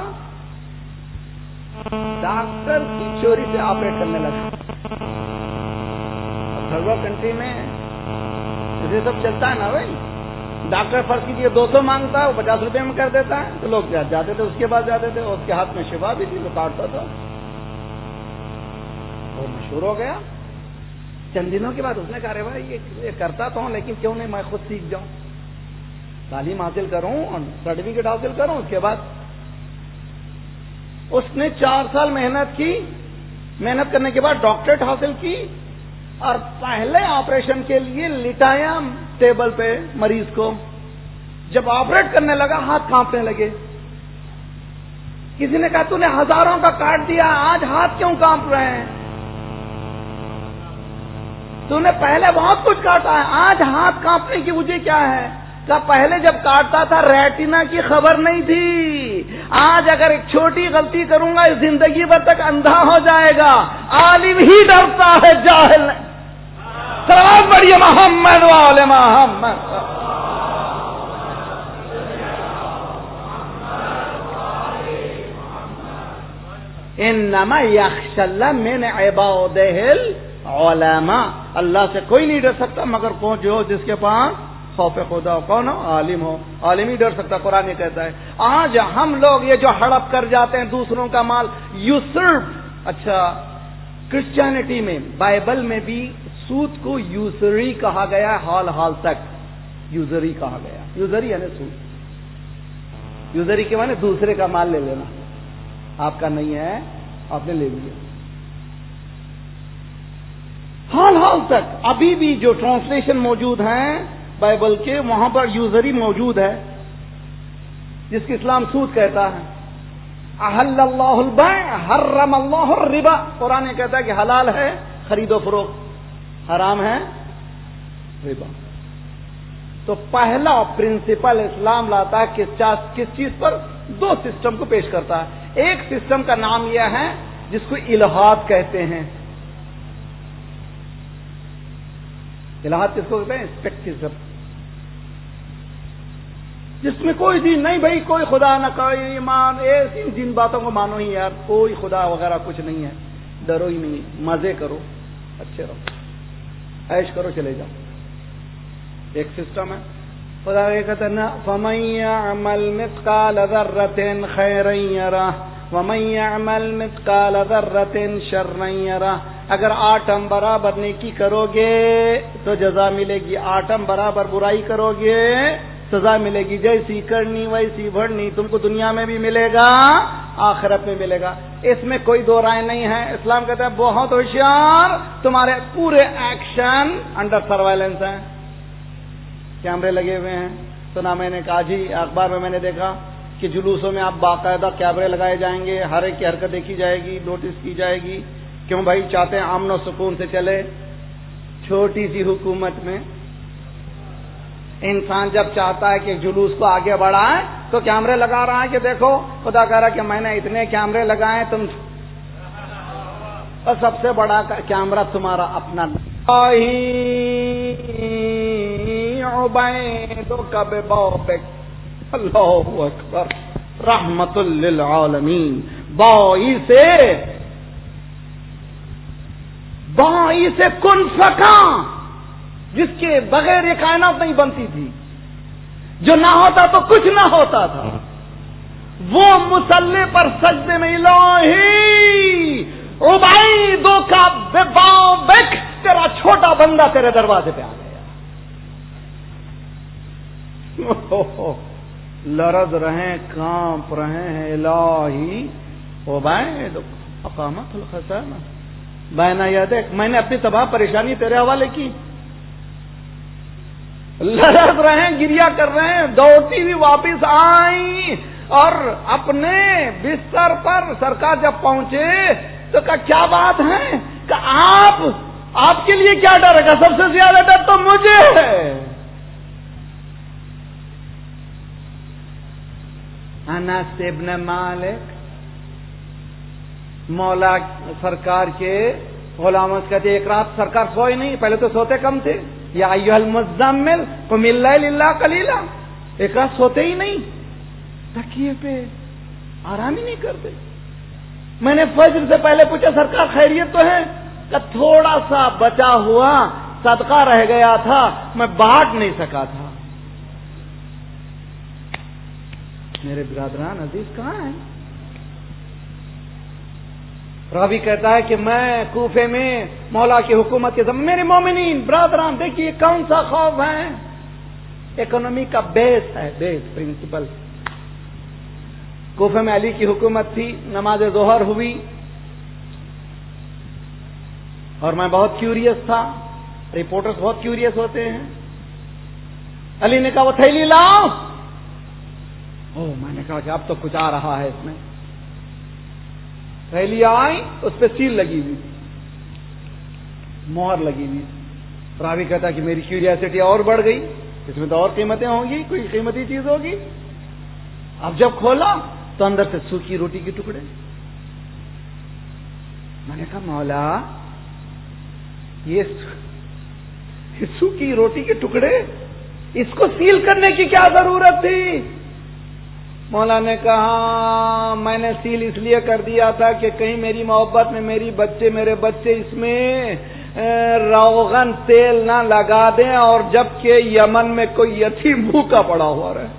[SPEAKER 1] ڈاکٹر کی چوری سے آپریٹ کرنے لگا. تھرڈ کنٹری میں یہ سب چلتا ہے نا بھائی. ڈاکٹر فرض کیجیے 200 مانگتا ہے، وہ 50 روپے میں کر دیتا ہے، تو لوگ جاتے تھے، اس کے بعد جاتے تھے. اور اس کے ہاتھ میں شفا بھی تھی، وہ کاٹتا تھا، وہ مشہور ہو گیا. چند دنوں کے بعد اس نے کہا رے بھائی یہ کرتا تو ہوں، لیکن کیوں نہیں میں خود سیکھ جاؤں، تعلیم حاصل کروں اور سرٹیفکیٹ حاصل کروں. اس کے بعد اس نے 4 سال محنت کی. محنت کرنے کے بعد ڈاکٹریٹ حاصل کی اور پہلے آپریشن کے لیے لٹایا ٹیبل پہ مریض کو. جب آپریٹ کرنے لگا ہاتھ کانپنے لگے. کسی نے کہا تو نے ہزاروں کا کاٹ دیا، آج ہاتھ کیوں کانپ رہے ہیں؟ تو نے پہلے بہت کچھ کاٹا ہے، آج ہاتھ کانپنے کی وجہ کیا ہے؟ کہ پہلے جب کاٹتا تھا ریٹینا کی خبر نہیں تھی، آج اگر ایک چھوٹی غلطی کروں گا اس زندگی بھر تک اندھا ہو جائے گا. عالم ہی ڈرتا ہے، جاہل نہیں. صلوات پڑھیے محمد والے محمد. انما یخشی اللہ من عبادہ العلماء. اللہ سے کوئی نہیں ڈر سکتا مگر کون جو جس کے پاس خوف خدا ہو. کون ہو؟ عالم ہو. عالم ہی ڈر سکتا. قرآن یہ کہتا ہے. آج ہم لوگ یہ جو ہڑپ کر جاتے ہیں دوسروں کا مال، یوسرف. اچھا کرسچینٹی میں، بائبل میں بھی سود کو یوزری کہا گیا، حال تک یوزری کہا گیا. یوزری یعنی سود. یوزری کے معنی دوسرے کا مال لے لینا، آپ کا نہیں ہے آپ نے لے لیا. حال تک ابھی بھی جو ٹرانسلیشن موجود ہیں بائبل کے، وہاں پر یوزری موجود ہے جس کی اسلام سود کہتا ہے. احل اللہ البیع حرم اللہ الربا. قرآن کہتا ہے کہ حلال ہے خرید و فروخت، حرام ہے ربا. تو پہلا پرنسپل اسلام لاتا ہے کس چیز پر؟ 2 سسٹم کو پیش کرتا ہے. ایک سسٹم کا نام یہ ہے جس کو الہاد کہتے ہیں. الہاد کس کو کہتے ہیں؟ اسپیکٹزم، جس میں کوئی دین نہیں بھائی، کوئی خدا نہ کوئی ایمان، ایسی جن باتوں کو مانو ہی یار، کوئی خدا وغیرہ کچھ نہیں ہے، ڈرو ہی نہیں، مزے کرو، اچھے رہو، عیش کرو، چلے جاؤ. ایک سسٹم ہے. خدا یہ کہتا ہے نا فَمَن يَعْمَلْ مِثْقَالَ ذَرَّةٍ خَيْرًا يَرَهُ وَمَن يَعْمَلْ مِثْقَالَ ذَرَّةٍ شَرًّا يَرَهُ. اگر آٹم برابر نیکی کرو گے تو جزا ملے گی، آٹم برابر برائی کرو گے سزا ملے گی. جیسی کرنی ویسی بھرنی، تم کو دنیا میں بھی ملے گا آخرت میں ملے گا. اس میں کوئی دو رائے نہیں ہے. اسلام کہتا ہے بہت ہوشیار، تمہارے پورے ایکشن انڈر سروائلنس ہیں، کیمرے لگے ہوئے ہیں. سنا میں نے کہا جی اخبار میں نے دیکھا کہ جلوسوں میں اب باقاعدہ کیمرے لگائے جائیں گے، ہر ایک کی حرکت دیکھی جائے گی، نوٹس کی جائے گی. کیوں بھائی؟ چاہتے ہیں امن و سکون سے چلے. چھوٹی سی حکومت میں انسان جب چاہتا ہے کہ جلوس کو آگے بڑھائے تو کیمرے لگا رہا ہے کہ دیکھو خدا کہہ رہا کہ میں نے اتنے کیمرے لگائے تم، اور سب سے بڑا کیمرہ تمہارا اپنا اللہ اکبر رحمت للعالمین، باعث کن فکاں، جس کے بغیر یہ کائنات نہیں بنتی تھی، جو نہ ہوتا تو کچھ نہ ہوتا تھا، وہ مصلی پر سجدے میں الہی عبیدوں کا ببابک، تیرا چھوٹا بندہ تیرے دروازے پہ آ گیا، لرز رہے کانپ رہے ہیں، الہی عبید اقامت الخزانہ بین یدیک، میں نے اپنی تباہ پریشانی تیرے حوالے کی، لرز رہے ہیں، گریا کر رہے ہیں، دوڑتی ہوئی واپس آئی اور اپنے بستر پر سرکار جب پہنچے تو کہا کیا بات ہے، کہ آپ کے لیے کیا ڈر ہے، سب سے زیادہ ڈر تو مجھے ہے، انس ابن مالک مولا سرکار کے غلاموں سے کہتے ایک رات سرکار سوئے نہیں، پہلے تو سوتے کم تھے، یا ایھا المزمل قم اللیل الا قلیلا، ایک رات سوتے ہی نہیں، تکیے پہ آرام ہی نہیں کرتے۔ میں نے فجر سے پہلے پوچھا سرکار خیریت تو ہے، کہ تھوڑا سا بچا ہوا صدقہ رہ گیا تھا، میں بانٹ نہیں سکا تھا۔ میرے برادران عزیز کہاں ہیں؟ راوی کہتا ہے کہ میں کوفے میں مولا کی حکومت کے زمانے، میرے مومنین برادران دیکھیے کون سا خوف ہے، اکنومی کا بیس ہے، بیس پرنسپل۔ کوفے میں علی کی حکومت تھی، نماز ظہر ہوئی اور میں بہت کیوریس تھا، رپورٹرز بہت کیوریس ہوتے ہیں، علی نے کہا وہ تھیلی لاؤ، میں نے کہا کہ اب تو کچھ آ رہا ہے اس میں، تھیلی آئی، اس پہ سیل لگی ہوئی، مہر لگی ہوئی۔ راوی کہتا ہے کہ میری کیوریاسٹی اور بڑھ گئی، اس میں تو اور قیمتیں ہوں گی، کوئی قیمتی چیز ہوگی۔ اب جب کھولا تو اندر سے سوکھی روٹی کے ٹکڑے۔ میں نے کہا مولا یہ سوکھی روٹی کے ٹکڑے، اس کو سیل کرنے کی کیا ضرورت تھی؟ مولا نے کہا میں نے سیل اس لیے کر دیا تھا کہ کہیں میری محبت میں میرے بچے اس میں روغن تیل نہ لگا دیں، اور جبکہ یمن میں کوئی یتیم بھوکا پڑا ہوا رہے۔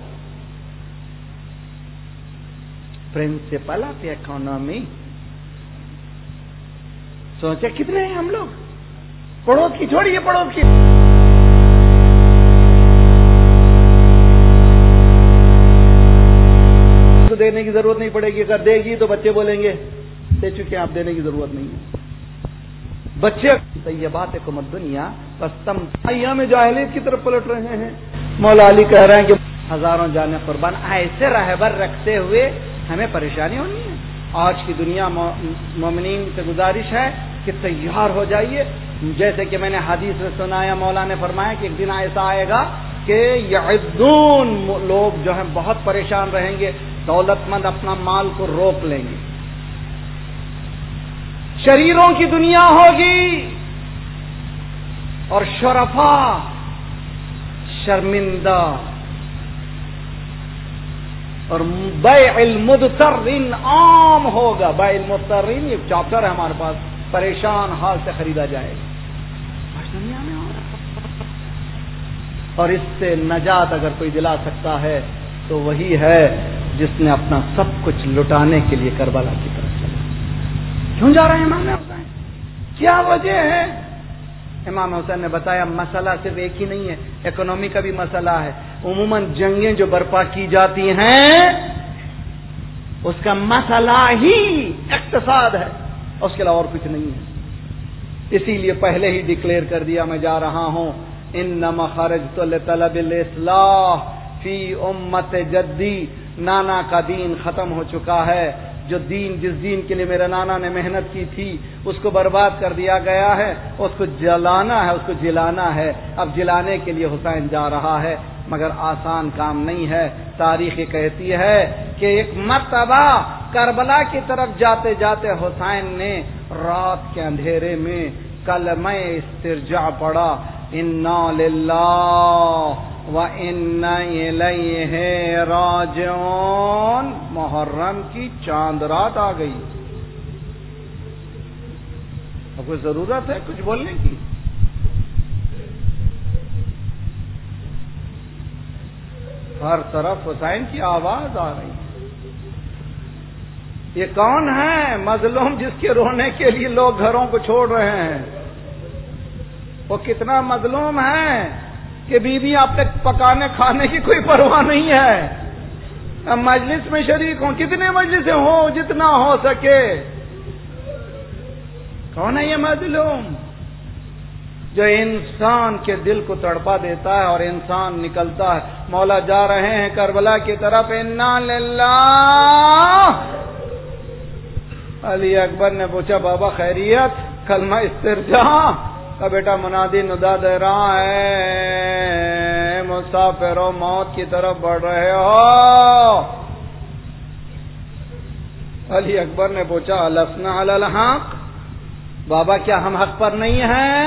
[SPEAKER 1] پرنسپل آف اکانومی، سوچے کتنے ہیں ہم لوگ، پڑوس کی چھوڑیے، پڑوس کی دینے کی ضرورت نہیں پڑے گی، اگر دے گی تو بچے بولیں گے دے چکے آپ، دینے کی ضرورت نہیں ہے۔ بچے طیبات کو مت دنیا بس تم ایام جاہلیت کی طرف پلٹ رہے ہیں۔ مولا علی کہہ رہے ہیں کہ ہزاروں جانیں قربان، ایسے رہبر رکھتے ہوئے ہمیں پریشانی ہونی ہے۔ آج کی دنیا مومنین سے گزارش ہے کہ تیار ہو جائیے، جیسے کہ میں نے حدیث میں سنایا، مولا نے فرمایا کہ ایک دن ایسا آئے گا کہ یعدون، لوگ جو ہیں بہت پریشان رہیں گے، دولت مند اپنا مال کو روک لیں گے، شریروں کی دنیا ہوگی اور شرفا شرمندہ، اور بیع المضطرین عام ہوگا۔ بیع المضطرین یہ چاپٹر ہے ہمارے پاس، پریشان حال سے خریدا جائے گا دنیا میں، اور اس سے نجات اگر کوئی دلا سکتا ہے تو وہی ہے جس نے اپنا سب کچھ لٹانے کے لیے کربلا کی طرف چلا۔ کیوں جا رہے ہیں امام حسین؟ کیا وجہ ہے؟ امام حسین نے بتایا مسئلہ صرف ایک ہی نہیں ہے، اکنومی کا بھی مسئلہ ہے۔ عموماً جنگیں جو برپا کی جاتی ہیں اس کا مسئلہ ہی اقتصاد ہے، اس کے علاوہ اور کچھ نہیں ہے۔ اسی لیے پہلے ہی ڈکلیئر کر دیا میں جا رہا ہوں، انما خرجت لطلب الاصلاح فی امت جدی، نانا کا دین ختم ہو چکا ہے، جو جس دین کے لیے میرے نانا نے محنت کی تھی اس کو برباد کر دیا گیا ہے، اس کو جلانا ہے، اس کو جلانا ہے۔ اب جلانے کے لیے حسین جا رہا ہے، مگر آسان کام نہیں ہے۔ تاریخ کہتی ہے کہ ایک مرتبہ کربلا کی طرف جاتے جاتے حسین نے رات کے اندھیرے میں کلمہ استرجاع پڑھا، انا للہ وَإِنَّا إِلَيْهِ رَاجِعُونَ۔ محرم کی چاند رات آ گئی۔ اب کوئی ضرورت ہے کچھ بولنے کی؟ ہر طرف حسین کی آواز آ رہی ہے۔ یہ کون ہے مظلوم جس کے رونے کے لیے لوگ گھروں کو چھوڑ رہے ہیں؟ وہ کتنا مظلوم ہے کہ بیوی آپ تک پکانے کھانے کی کوئی پرواہ نہیں ہے۔ اب مجلس میں شریک ہوں، کتنے مجلسیں ہوں جتنا ہو سکے۔ کون ہے یہ مظلوم جو انسان کے دل کو تڑپا دیتا ہے اور انسان نکلتا ہے؟ مولا جا رہے ہیں کربلا کی طرف، انا للہ۔ علی اکبر نے پوچھا بابا خیریت؟ کلمہ استرجاع کا بیٹا منادی ندا دے رہا ہے، مسافروں موت کی طرف بڑھ رہے ہو۔ علی اکبر نے پوچھا السنا علی الحق؟ بابا کیا ہم حق پر نہیں ہیں؟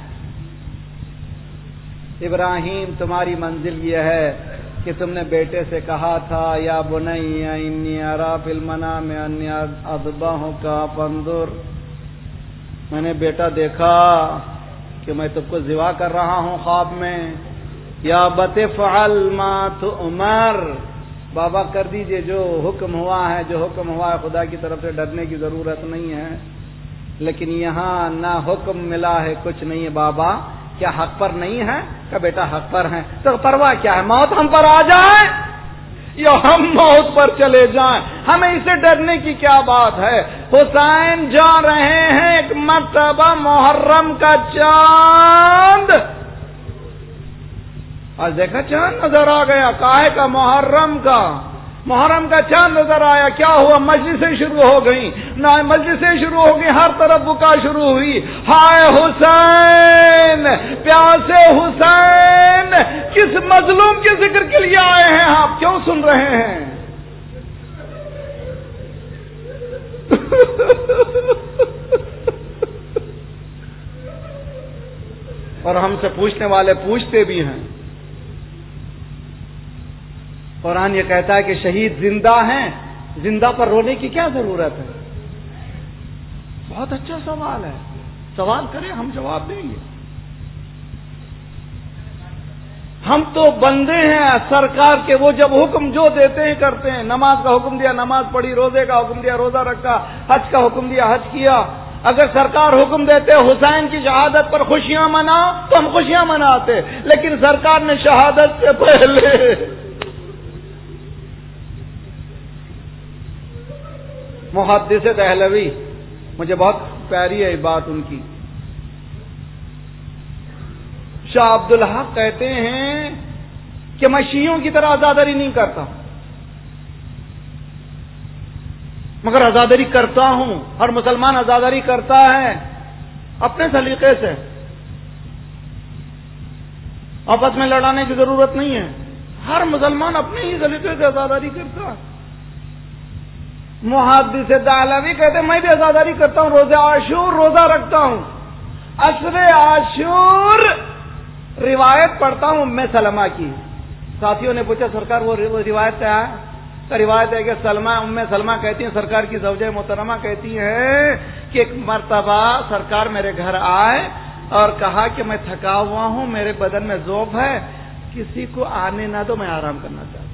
[SPEAKER 1] ابراہیم تمہاری منزل یہ ہے کہ تم نے بیٹے سے کہا تھا یا بنی انی ارا فی المنام انی اذبحک فانظر، میں نے بیٹا دیکھا کہ میں تم کو ذبح کر رہا ہوں خواب میں۔ یا بت فعل ما تؤمر، بابا کر دیجئے جو حکم ہوا ہے، جو حکم ہوا ہے، خدا کی طرف سے ڈرنے کی ضرورت نہیں ہے۔ لیکن یہاں نہ حکم ملا ہے کچھ نہیں ہے۔ بابا کیا حق پر نہیں ہے؟ کہ بیٹا حق پر ہیں، تو پرواہ کیا ہے؟ موت ہم پر آ جائے یا ہم موت پر چلے جائیں، ہمیں اسے ڈرنے کی کیا بات ہے؟ حسین جا رہے ہیں، ایک مرتبہ محرم کا چاند، آج دیکھا چاند نظر آ گیا، کاہے کا؟ محرم کا چاند نظر آیا۔ کیا ہوا؟ مجلسیں شروع ہو گئیں، مجلسیں شروع ہو گئی، ہر طرف بکا شروع ہوئی، ہائے حسین، پیاسے حسین، کس مظلوم کے ذکر کے لیے آئے ہیں آپ؟ کیوں سن رہے ہیں؟ اور ہم سے پوچھنے والے پوچھتے بھی ہیں۔ قرآن یہ کہتا ہے کہ شہید زندہ ہیں، زندہ پر رونے کی کیا ضرورت ہے؟ بہت اچھا سوال ہے، سوال کریں ہم جواب دیں گے۔ ہم تو بندے ہیں سرکار کے، وہ جب حکم جو دیتے ہیں کرتے ہیں۔ نماز کا حکم دیا نماز پڑھی، روزے کا حکم دیا روزہ رکھا، حج کا حکم دیا حج کیا۔ اگر سرکار حکم دیتے حسین کی شہادت پر خوشیاں مناؤ تو ہم خوشیاں مناتے، لیکن سرکار نے شہادت سے پہلے محدث دہلوی، مجھے بہت پیاری ہے بات ان کی، شاہ عبد الحق کہتے ہیں کہ میں شیعوں کی طرح عزاداری نہیں کرتا، مگر عزاداری کرتا ہوں۔ ہر مسلمان عزاداری کرتا ہے اپنے سلیقے سے، آپس میں لڑانے کی ضرورت نہیں ہے، ہر مسلمان اپنے ہی سلیقے سے عزاداری کرتا ہے۔ محدث دہلوی کہتے ہیں میں بھی عزاداری کرتا ہوں، روزہ عاشور روزہ رکھتا ہوں، عشر عاشور روایت پڑھتا ہوں ام سلمہ کی۔ ساتھیوں نے پوچھا سرکار وہ روایت کیا ہے؟ تو روایت ہے کہ ام سلمہ کہتی ہیں سرکار کی زوجہ محترمہ کہتی ہیں کہ ایک مرتبہ سرکار میرے گھر آئے اور کہا کہ میں تھکا ہوا ہوں، میرے بدن میں ذوب ہے، کسی کو آنے نہ دو، میں آرام کرنا چاہتا ہوں۔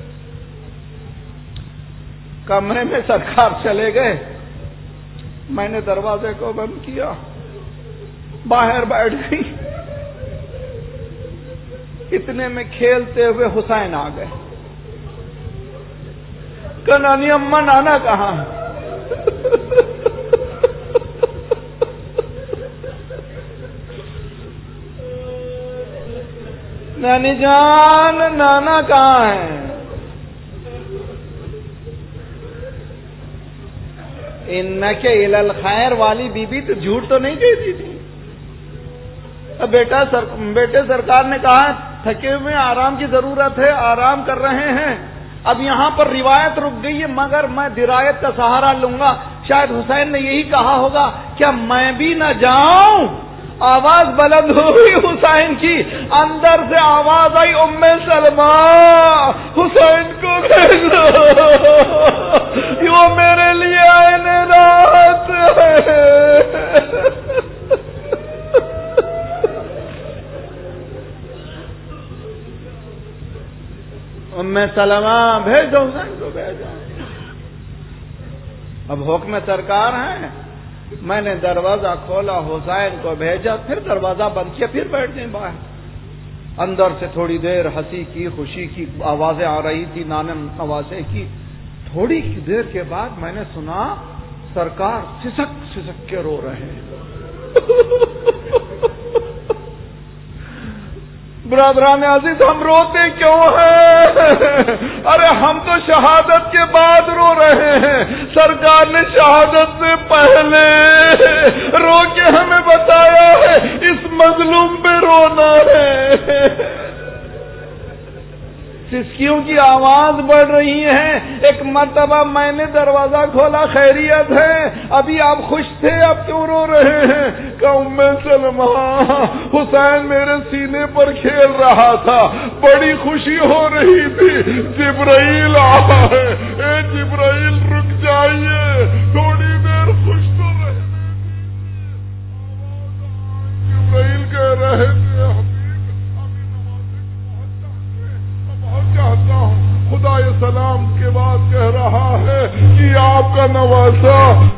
[SPEAKER 1] کمرے میں سرکار چلے گئے، میں نے دروازے کو بند کیا، باہر بیٹھ گئی، اتنے میں کھیلتے ہوئے حسین آ گئے۔ کہ نانی اماں نانا کہاں؟ نانی جان نانا کہاں ہے؟ انک الی الخیر والی بی بی تو جھوٹ تو نہیں کہتی تھی. اب بیٹے سرکار نے کہا تھکے ہوئے آرام کی ضرورت ہے، آرام کر رہے ہیں. اب یہاں پر روایت رک گئی ہے مگر میں درایت کا سہارا لوں گا. شاید حسین نے یہی کہا ہوگا کیا میں بھی نہ جاؤں. آواز بلند ہوئی حسین کی، اندر سے آواز آئی ام سلمہ حسین کو بھیجو، وہ میرے لیے عین رات ہے. ام سلمہ بھیجو حسین کو بھیجو. اب حکم سرکار ہے. میں نے دروازہ کھولا، حسین کو بھیجا، پھر دروازہ بند کیا، پھر بیٹھ گئے باہر. اندر سے تھوڑی دیر ہنسی کی، خوشی کی آوازیں آ رہی تھی، نانے نوازے کی. تھوڑی دیر کے بعد میں نے سنا سرکار سسک سسک کے رو رہے ہیں. برادران عزیز، ہم روتے کیوں ہیں؟ ارے ہم تو شہادت کے بعد رو رہے ہیں. سرکار نے شہادت سے پہلے رو کے ہمیں بتایا ہے اس مظلوم پہ رونا ہے. سسکیوں کی آواز بڑھ رہی ہے. ایک مرتبہ میں نے دروازہ کھولا، خیریت ہے؟ ابھی آپ خوش تھے، اب کیوں رو رہے ہیں؟ کہ ام سلمہ حسین میرے سینے پر کھیل رہا تھا، بڑی خوشی ہو رہی تھی. جبرائیل آیا ہے. اے جبرائیل رک جائیے، تھوڑی دیر خوش تو رہنے دیجیے. جبرائیل کہہ رہے تھے چاہتا ہوں. خدا سلام کے بعد کہہ رہا ہے کہ آپ کا نواسا